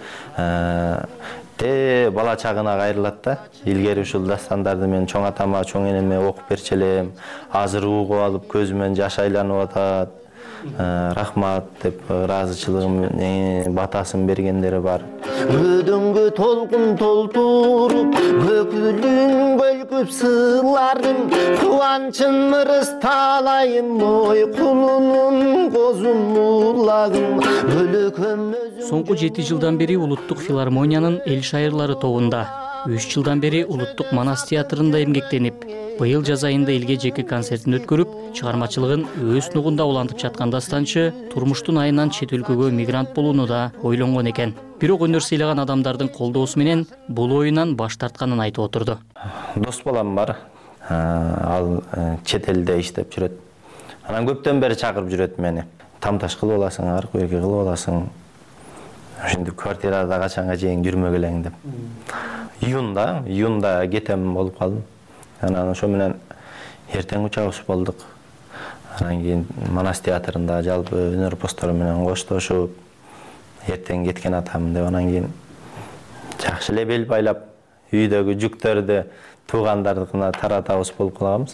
S19: те бала чагына кайрылат да. Илгери ушул дастандарды мен чоң атама, чоң энеме окуп берчү элем. Азыр угуп алып көзүмөн жаш айланып атат. Рахмат деп ыраазычылыгын, батасын бергендери бар.
S17: Өдөңгө толкун толтуруп, көкүлүн көлкүп сыылардым, кубанчын мырыс таалайым, ой кулунун козун муулагым, өлөкөм өзүм.
S18: Соңку жети жылдан бери Улуттук филармониянын эл шайырлары тобунда, үч жылдан бери Улуттук Манас театрында эмгектенип, быйыл жаз айында элге жеке концертин өткөрүп, чыгармачылыгын өз нугунда улантып жаткан дастанчы турмуштун айынан чет өлкөгө мигрант болууну да ойлонгон экен. Бирок өнөр сыйлаган адамдардын колдоосу менен бул оюнан баш тартканын айтып отурду.
S19: Дос балам бар. Ал чет элде иштеп жүрөт. Анан көптөн бери чакырып жүрөт мени. Тамташ кылып аласың, аркы берки кылып аласың. Ошентип квартирада качанга чейин жүрмөгө элең деп. Июнда, июнда кетем болуп калдым. Анан ошо менен эртең учабыз болдук. Анан кийин Манас театрында жалпы өнөр постору менен коштошуп, эртең кеткен атам деп, анан кийин жакшы эле бел байлап, үйдөгү жүктөрдү туугандардыкына таратабыз болуп калганбыз.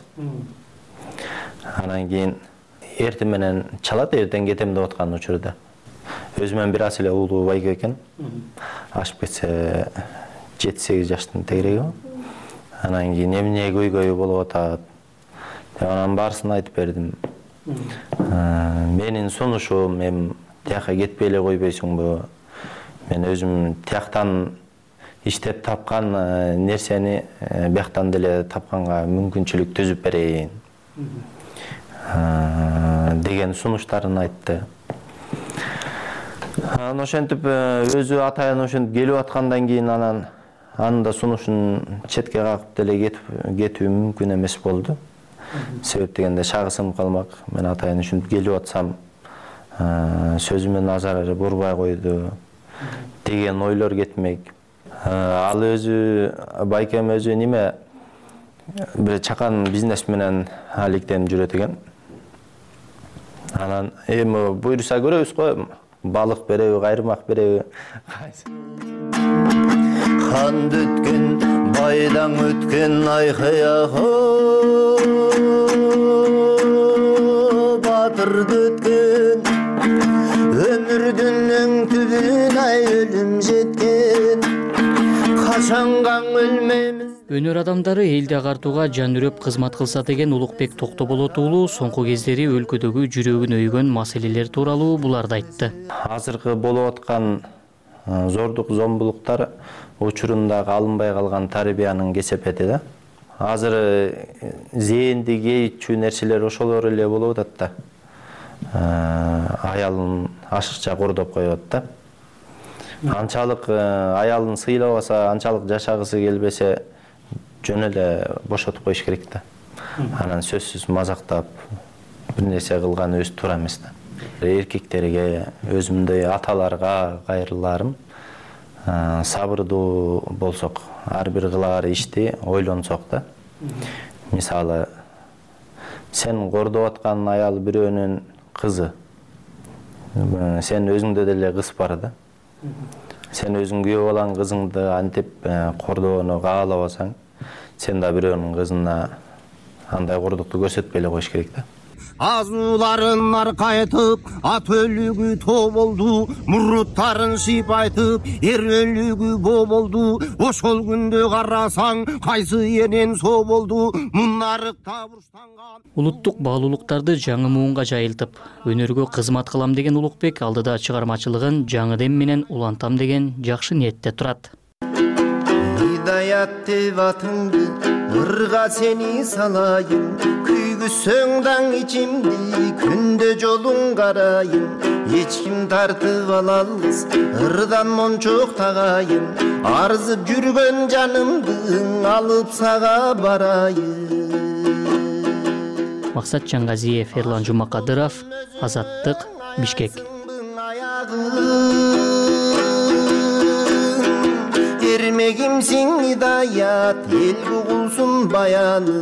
S19: Анан кийин эртең менен чалат, эртең кетем деп аткан учурда. Өзүмөн бир аз эле уулуу байке экен. Ашып кетсе жети сегиз жаштын тегереги. Анан кийин эмне көйгөйү болуп атат. Анан баарысын айтып бердим. Менин сунушум, эми тияка кетпей эле койбойсуңбу? Мен өзүм тияктан иштеп тапкан нерсени бияктан деле тапканга мүмкүнчүлүк түзүп берейин. деген сунуштарын айтты. Анан ошентип өзү атайын ошентип келип аткандан кийин анан анын да сунушун четке какып деле кетүү мүмкүн эмес болду. Себеп дегенде шагы сынып калмак. Мен атайын ушинтип келип атсам сөзүмө назар бурбай койду деген ойлор кетмек. Ал өзү байкем өзү неме бир чакан бизнес менен алектенип жүрөт экен. Анан эми буйруса көрөбүз го, балык береби, кайрымак береби.
S17: Канды өткөн, байдан өткөн айкаяго, батырды өткөн, өмүрдүн эң түбүнө өлүм жеткен, качангаң өлмөймүз.
S18: Өнөр адамдары элди агартууга жан үрөп кызмат кылса деген Улукбек Токтоболот уулу соңку кездери өлкөдөгү жүрөгүн өйгөн маселелер тууралуу буларды айтты.
S19: Азыркы болуп аткан зордук зомбулуктар учурундагы алынбай калган тарбиянын кесепети да. Азыр зээнди кейчүү нерселер ошолор эле болуп атат да. Аялын ашыкча кордоп коёт да. Анчалык аялын сыйлабаса, анчалык жашагысы келбесе жөн эле бошотуп коюш керек да. Анан сөзсүз мазактап бир нерсе кылганыбыз туура эмес да. Эркектерге, өзүмдөй аталарга кайрыларым, сабырдуу болсок, ар бир кылаар ишти ойлонсок да. Мисалы, сен кордоп аткан аял бирөөнүн кызы. Сен өзүңдө деле кыз бар да. Сен өзүң күйөө балаң кызыңды антип кордоону каалабасаң, сен да бирөөнүн кызына андай кордукту көрсөтпөй эле коюш керек да.
S17: Азууларын аркайтып, ат өлүгү тоо болду, муруттарын шипайтып, эр өлүгү боо болду. Ошол күндө карасаң, кайсы энен соо болду, мунарыкта бурштанган.
S18: Улуттук баалуулуктарды жаңы муунга жайылтып, өнөргө кызмат кылам деген Улукбек алдыда чыгармачылыгын жаңы дем менен улантам деген жакшы ниетте турат.
S17: Идаят деп атыңды, ырга сени салайын, күйгүсөң даң ичимди, күндө жолуң карайын. Эч ким тартып алалбыз, ырдан мончок тагайын, арзып жүргөн жанымдың алып сага барайын.
S18: Максат Чангазиев, Эрлан Жумакадыров, Азаттык, Бишкек.
S17: Эрмегимсиң идаят, эл угулсун баяны.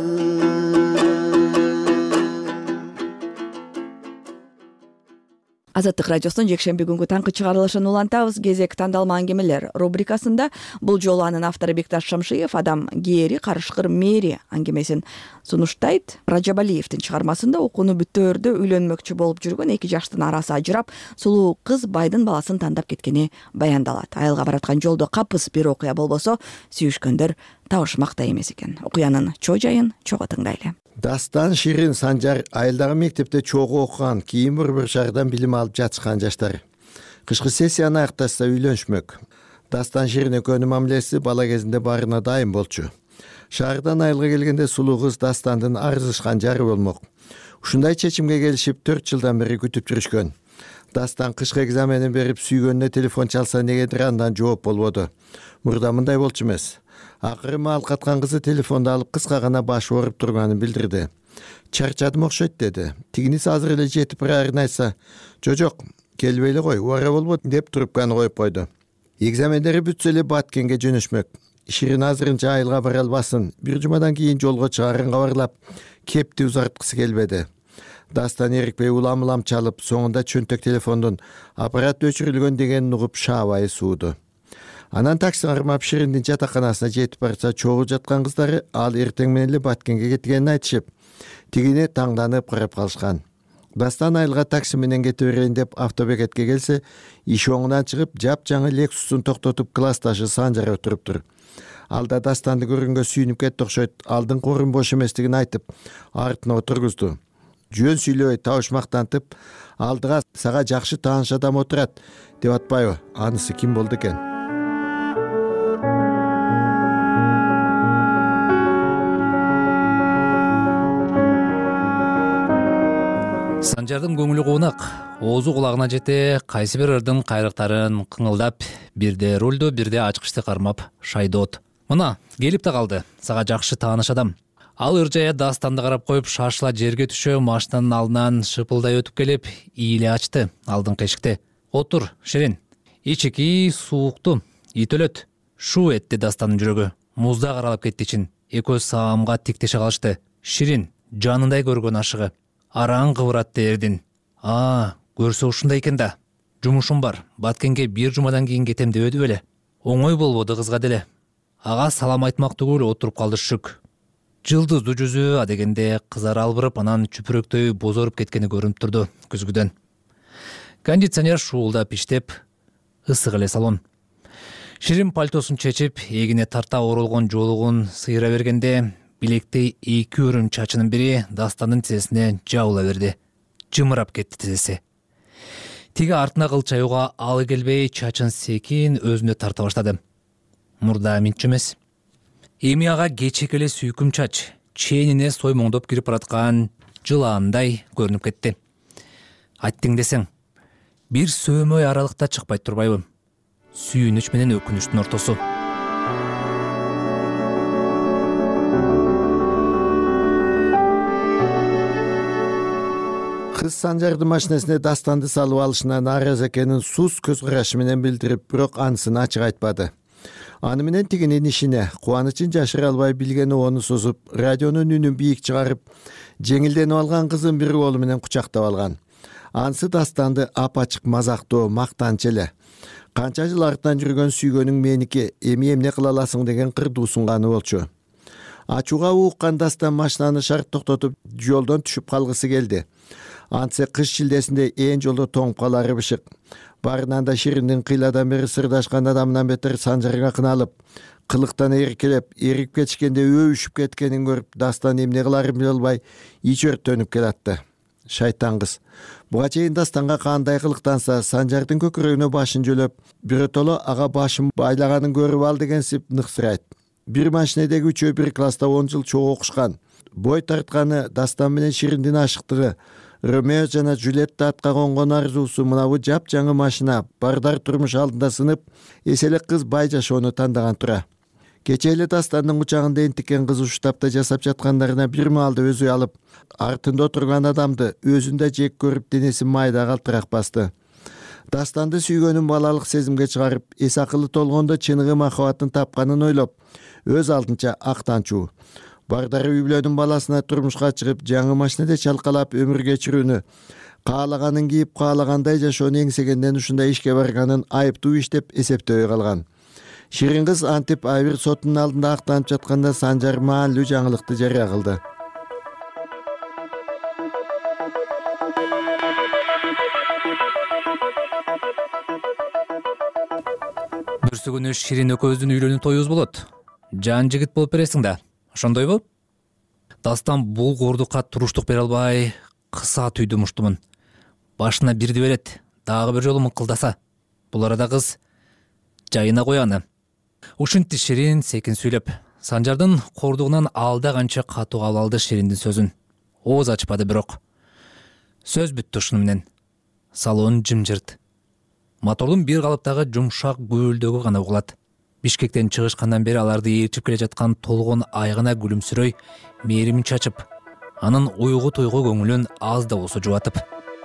S1: Азаттык радиосунун жекшемби күнгү таңкы чыгарылышын улантабыз. Кезек тандалма аңгемелер рубрикасында бул жолу анын автору Бекташ Шамшиев адам кээри карышкыр мээри аңгемесин сунуштайт. Ражабалиевдин чыгармасында окууну бүттөөрдө үйлөнмөкчү болуп жүргөн эки жаштын арасы ажырап, сулуу кыз байдын баласын тандап кеткени баяндалат. Айылга бараткан жолдо капыс бир окуя болбосо, сүйүшкөндөр табышмак да эмес экен. Окуянын чоо жайын чогуу тыңдайлы.
S20: Дастан Ширин Санжар айылдагы мектепте чогуу окуган, кийин бір шаардан билим алып жатышкан жаштар. Кышкы сессияны аякташса үйлөнүшмөк. Дастан Ширин экөөнүн мамилеси бала кезинде баарына дайым болчу. Шаардан айылга келгенде сулуу кыз Дастандын арзышкан жары болмок. Ушундай чечимге келишип төрт жылдан бери күтүп жүрүшкөн. Дастан кышкы экзаменин берип сүйгөнүнө телефон чалса негедир андан жооп болбоду. Мурда мындай болчу эмес. Акыры маал каткан кызы телефонду алып кыска гана баш ооруп турганын билдирди. Чарчадым окшойт деди. Тигинisi азыр эле жетип барарын айтса, жок, келбей эле кой, убара болбойт деп трубканы коюп койду. Экзамендери бүтсө эле Баткенге жөнөшмөк. Ширин азырынча айылга бара албасын. Бир жумадан кийин жолго чыгарын кабарлап, кепти узарткысы келбеди. Дастан эрикпей улам-улам чалып, соңунда чөнтөк телефондун аппарат өчүрүлгөн дегенин угуп шаабай сууду. Анан такси кармап Шириндин жатаканасына жетип барса, чогуу жаткан кыздары ал эртең менен эле Баткенге кеткенин айтышып, тигини таңданып карап калышкан. Дастан айылга такси менен кете берейин деп автобекетке келсе, иш оңунан чыгып, жапжаңы Лексусун токтотуп классташы Санжар отуруптур. Ал да Дастанды көргөнгө сүйүнүп кетти окшойт. Алдыңкы орун бош эместигин айтып, артына отургузду. Жөн сүйлөбөй табышмактантып, алдыга сага жакшы тааныш адам отурат деп атпайбы? Анысы ким болду экен?
S21: Санжардын көңүлү куунак, оозу кулагына жете, кайсы бир ырдын кайрыктарын кыңылдап, бирде рулду, бирде ачкычты кармап шайдоот. Мына, келип да калды, сага жакшы тааныш адам. Ал ыржая дастанды карап коюп, шашыла жерге түшө, машинанын алдынан шыпылдай өтүп келип, ийле ачты алдыңкы эшикти. Отур, Ширин. Ичики суукту, ит өлөт. Шу этти Дастанын жүрөгү. Музда каралап кетти ичин. Экөө саамга тиктеше калышты. Ширин, жанындай көргөн ашыгы. Араң кыбыратты Эрдин. А, көрсө ушундай экен да. Жумушум бар. Баткенге бир жумадан кийин кетем дебеди беле. Оңой болбоду кызга деле. Ага салам айтмак түгүл отуруп калды Шүк. Жылдыздуу жүзү адегенде кызары албырып, анан чүпүрөктөй бозоруп кеткени көрүнүп турду күзгүдөн. Кондиционер шуулдап иштеп, ысык эле салон. Ширин пальтосун чечип, эгине тарта оролгон жолугун сыйра бергенде, билекте эки өрүм чачынын бири Дастанын тизесине жабыла берди. Жымырап кетти тизеси. Тиги артына кылчаюуга алы келбей, чачын секин өзүнө тарта баштады. Мурда минчү эмес. Эми ага кечек эле сүйкүм чач, ченине соймоңдоп кирип бараткан жылаандай көрүнүп кетти. Айттың десең, бир сөөмөй аралыкта чыкпай турбайбы? Сүйүнүч менен өкүнүчтүн ортосу.
S20: Кыз Санжардын машинесине Дастанды салып алышына нааразы экенин сус көз карашы менен билдирип, бирок анысын ачык айтпады. Аны менен тигинин ишине кубанычын жашыра албай билгени ону созуп, радионун үнүн бийик чыгарып, жеңилденип алган кызын бир колу менен кучактап алган. Анысы Дастанды ап-ачык мазактоо, мактанчы эле. Канча жыл артынан жүргөн сүйгөнүң меники, эми эмне кыла аласың деген кырдуу сунганы болчу. Ачууга ууккан Дастан машинаны шарт токтотуп, жолдон түшүп калгысы келди. Антсе кыш шилдесинде ээн жолдо тоңуп калары бышык. Барынан да Шириндин кыйладан бери сырдашкан адамынан бетер Санжарга кыналып, кылыктан эркелеп, эрип кетишкенде өбүшүп кеткенин көрүп, Дастан эмне кыларын биле албай ич өрттөнүп келатты. Шайтан кыз. Буга чейин Дастанга кандай кылыктанса, Санжардын көкүрөгүнө башын жөлөп, биротоло ага башын байлаганын көрүп ал дегенсип ныксырайт. Бир машинедеги үчөө бир класста он жыл чогуу окушкан. Бой тартканы Дастан менен Шириндин ашыктыгы, Ромео жана Джульетта атка конгон арзуусу мынабу жап-жаңы машина бардар турмуш алдында сынып, эселек кыз бай жашоону тандаган тура. Кече эле Дастандын кучагында энтикен кыз уштапта жасап жаткандарына бир маалда өзү алып, артында отурган адамды өзүндө жек көрүп, денесин майда калтырак басты. Дастанды сүйгөнүн балалык сезимге чыгарып, эс акылы толгондо чыныгы махабатын тапканын ойлоп, өз алдынча актанчуу. Бардары үй-бүлөнүн баласына турмушка чыгып, жаңы машинеде чалкалап өмүр кечирүүнү, каалаганын кийип, каалагандай жашоону эңсегенден ушундай ишке барганын айыптуу иш деп эсептөбөй калган. Ширин кыз антип Айбир сотунун алдында актанып жатканда Санжар маанилүү жаңылыкты жарыя кылды.
S21: Бүрсү күнү Ширин экөөбүздүн үйлөнүү тоюбуз болот. Жан жигит болуп бересиң да. Ошондойбу? Дастан бул кордукка туруштук бере албай, кыса түйдү муштумун. Башына бирди берет, дагы бир жолу мыңкылдаса. Бул арада кыз жайына кояны. Ушинтти Ширин секин сүйлөп, Санжардын кордугунан алда канча катуу кабыл алды Шириндин сөзүн. Ооз ачпады бирок. Сөз бүттү ушуну менен. Салон жымжырт. Мотордун бир калыптагы жумшак гүөлдөгү гана угулат. Бишкектен чыгышкандан бери аларды ээрчип келе жаткан толгон айгына күлүмсүрөй, мээримин чачып, анын уйгу туйгу көңүлүн аз да болсо жубатып.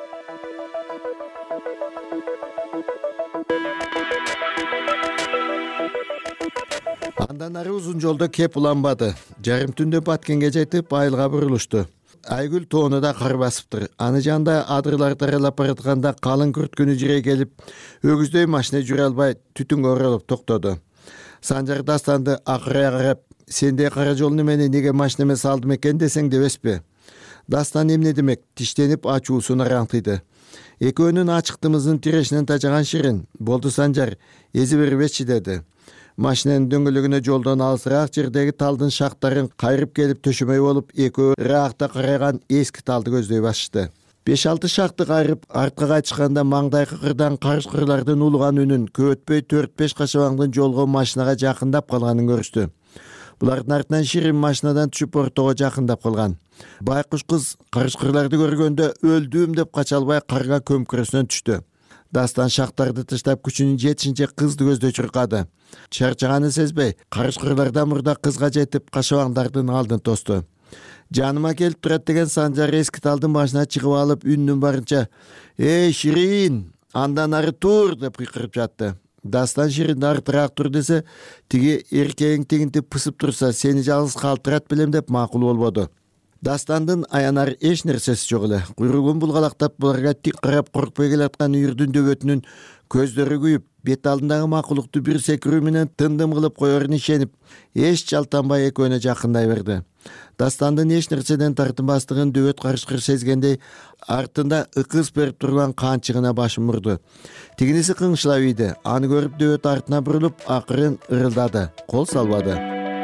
S20: Андан ары узун жолдо кеп уланбады. Жарым түндө Баткенге жетип, айылга бурулушту. Айгүл тоону кар басыптыр. Аны жанда адырлар таралап баратканда калың күрт күнү жирей келип, өгүздөй машина жүрө албай түтүнгө оролуп токтоду. Санжар Дастанды акырая карап, сенде кара жол немени неге машинеме салдым экен десең дебеспи? Дастан эмне демек, тиштенип ачуусун араңтыйды. Экөөнүн ачыктымызын тирешинен тажаган Ширин, болду Санжар, эзи бербечи деди. Машинанын дөңгөлөгүнө жолдон алысыраак жердеги талдын шактарын кайрып келип төшөмөй болуп, экөө ыраакта караган эски талды көздөй башышты. беш алты шакты кайрып, артка кайтышканда маңдайкы кырдан карыш-кырлардын улуган үнүн, көп өтпөй төрт беш кашабаңдын жолго машинага жакындап калганын көрүштү. Булардын артынан Ширин машинадан түшүп ортого жакындап калган. Байкуш кыз карышкырларды көргөндө өлдүм деп кача албай карга көмкөрөсүнөн түштү. Дастан шактарды таштап күчүнүн жетишинче кызды көздөй чуркады. Чарчаганын сезбей, карышкырлардан мурда кызга жетип кашабаңдардын алдын тосту. Жаныма келип турат деген Санжар эски талдын башына чыгып алып үнүнүн барынча «Эй, Ширин, андан ары тур!» деп кыйкырып жатты. Дастан Ширин артыраак тур десе, тиги эркегиң тигинтип пысып турса, сени жалгыз калтырат белем деп макул болбоду. Дастандын аянар эч нерсеси жок эле. Куйругун булгалактап буларга тик карап коркпой келаткан үйүрдүн дөбөтүнүн көздөрү күйүп, бет алдындагы макулукту бир секирүү менен тындым кылып коерун ишенип, эч жалтанбай экөөнө жакындай берди. Дастандын эч нерседен тартынбастыгын дөбөт карышкыр сезгендей, артында ыкыс берип турган канчыгына башын мурду. Тигиниси кыңшылап ийди. Аны көрүп дөбөт артына бурулуп, акырын ырылдады, кол салбады.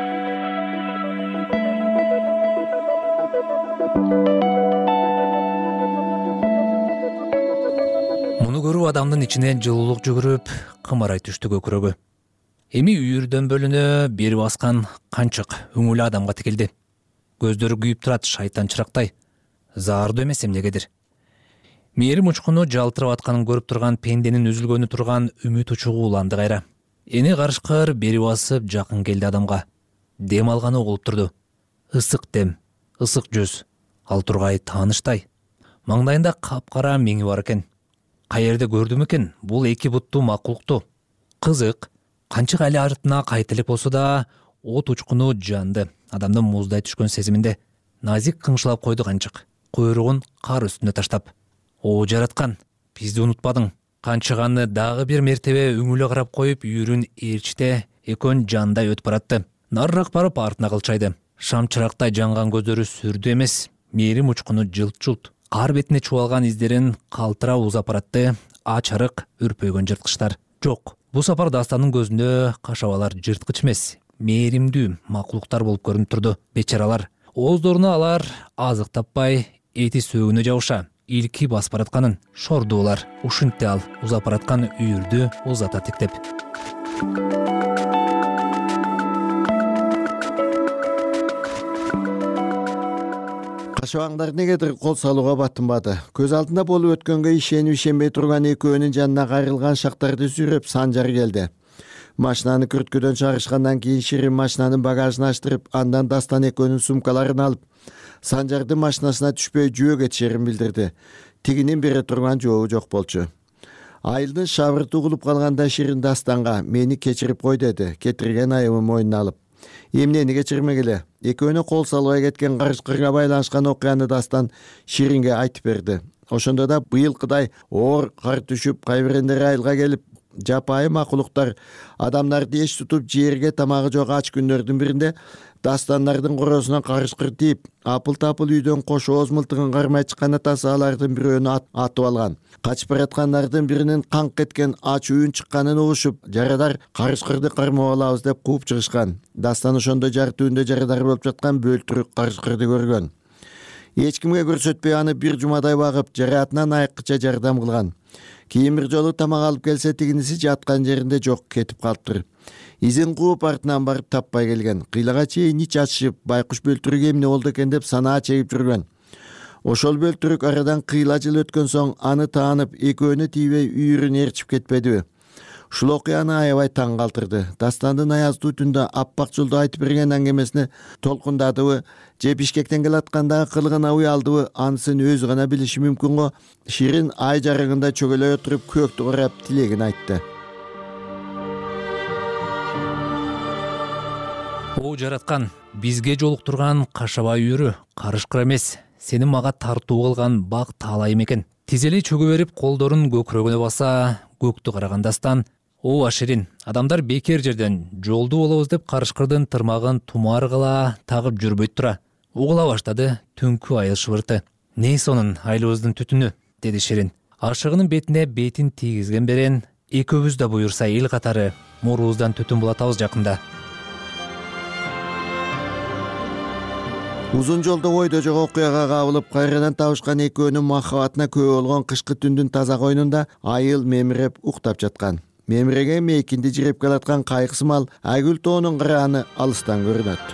S21: Муну көрүп адамдын ичинен жылуулук жүгүрүп, кымарай түштү көкүрөгү. Эми үйүрдөн бөлүнө бери баскан канчык өңүлүү адамга тикилди. Көздөрү күйүп турат шайтан чырактай. Заардуу эмес эмнегедир. Мээрим учкуну жалтырап атканын көрүп турган пенденин үзүлгөнү турган үмүт учугу уланды кайра. Эни карышкыр бери басып жакын келди адамга. Дем алганы угулуп турду. Ысык дем, ысык жүз, ал тургай тааныштай. Маңдайында капкара меңи бар экен. Каерде көрдүм экен бул эки буттуу макулукту? Кызык, канчык али артына кайтылып болсо да, от учкуну жанды. Адамдын муздай түшкөн сезиминде назик кыңшылап койду канчык, куйругун кар үстүнө таштап. О жараткан, бизди унутпадың. Канчыганы дагы бир мертебе өңүлө карап коюп, үйүрүн ээрчите экөөн жандай өтүп баратты. Нарыраак барып артына кылчайды. Шам чырактай жанган көздөрү сүрдү эмес, мээрим учкуну жылт-жылт. Кар бетине чуалган издерин калтырап узап баратты. Ач арык үрпөйгөн жырткычтар. Жок, бул сапар Дастанын көзүндө кашабалар жырткыч эмес, мээримдүү макулуктар болуп көрүнүп турду. Бечаралар, ооздоруна алар азык таппай, эти сөөгүнө жабыша, илки басып баратканын шордуулар. Ушинтте ал узап бараткан үйүрдү узата тиктеп.
S20: Кашабаңдар негедир кол салууга батынбады. Көз алдында болуп өткөнгө ишенип ишенбей турган экөөнүн жанына кайрылган шактарды сүйрөп Санжар келди. Машинаны күрткөдөн чыгарышкандан кийин Ширин машинанын багажын ачтырып, андан Дастан экөөнүн сумкаларын алып, Санжардын машинасына түшпөй жөө кетишерин билдирди. Тигинин бере турган жообу жок болчу. Айылдын шабырты угулуп калганда Ширин Дастанга «Мени кечирип кой» деди, кетирген айыбын мойнуна алып. Эмнени кечирмегиле? Экөөнө кол салбай кеткен карышкырга байланышкан окуяны Дастан Ширинге айтып берди. Ошондо да быйылкыдай оор кар түшүп, кайбирендери айылга келип, жапайы макулуктар адамдарды эч тутуп жерге тамагы жок ач күндөрдүн биринде Дастандардын коросуна карышкыр тийип, апыл-тапыл үйдөн кош ооз мылтыгын кармай чыккан атасы алардын бирөөнү атып алган. Качып бараткандардын биринин канк кеткен ач үйүн чыкканын угушуп, жарадар карышкырды кармап алабыз деп кууп чыгышкан. Дастан ошондо жар түбүндө жарадар болуп жаткан бөлтүрүк карышкырды көргөн. Эч кимге көрсөтпөй аны бир жумадай багып, жараатынан айыккыча жардам кылган. Кийин бир жолу тамак алып келсе, тигиниси жаткан жеринде жок, кетип калыптыр. Изин кууп артынан барып таппай келген. Кыйлага чейин ич ачышып, байкуш бөлтүрүк эмне болду экен деп санаа чегип жүргөн. Ошол бөлтүрүк арадан кыйла жыл өткөн соң аны таанып, экөөнү тийбей үйүрүн ээрчип кетпедиби? Ушул окуяны аябай таң калтырды. Дастандын аяздуу түндө аппак жолдо айтып берген аңгемесине толкундадыбы, же Бишкектен келаткандагы кылыгына уялдыбы, анысын өзү гана билиши мүмкүн го. Ширин ай жарыгында чөгөлөй отуруп көктү карап тилегин айтты.
S21: О жараткан, бизге жолуктурган кашабай үйүрү карышкыр эмес, сени мага тартуу кылган бак таалайым экен. Тизели чөгө берип, колдорун көкүрөгүнө баса, көктү караган Дастан: «О Ширин, адамдар бекер жерден жолду болобуз деп карышкырдын тырмагын тумар кыла тагып жүрбөйт тура. Угула баштады түнкү айыл шыбырты. Не сонун айылыбыздын түтүнү?» деди Ширин. Ашыгынын бетине бетин тийгизген берен, экөөбүз да буюрса эл катары мурубуздан түтүн булатабыз жакында.
S20: Узун жолдо ойдо жок окуяга кабылып, кайрадан табышкан экөөнүн махабатына күбө болгон кышкы түндүн таза койнунда айыл мемиреп уктап жаткан. мемиреген мейкинди жиреп келаткан кайгысымал айгүл тоонун кырааны алыстан көрүнөт.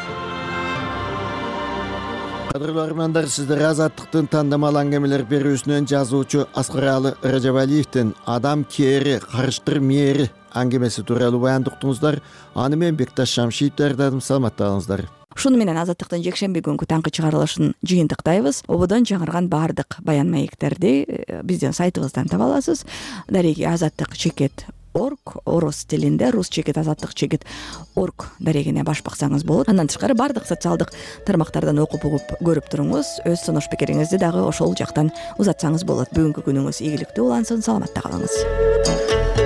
S20: Кадырлуу армандар, сиздер Азаттыктын тандамал аңгемелер берүүсүнөн жазуучу Аскаралы Ражабалиевдин «Адам кээри, карышкыр мээри» аңгемеси тууралуу баяндап уктуңуздар. Аны мен Бекташ Шамшиев даярдадым. Саламатталыңыздар.
S1: Шуну менен Азаттыктын жекшемби күнкү таңкы чыгарылышын жыйынтыктайбыз. Ободон жаңырган баардык баян маектерди биздин сайтыбыздан таба аласыз. Дареги Азаттык чекет орг, орус тилинде рус чекет азаттык чекет орг дарегине баш баксаңыз болот. Андан тышкары баардык социалдык тармактардан окуп угуп көрүп туруңуз. Өз сунуш пикириңизди дагы ошол жактан узатсаңыз болот. Бүгүнкү күнүңүз ийгиликтүү улансын. Саламатта калыңыз.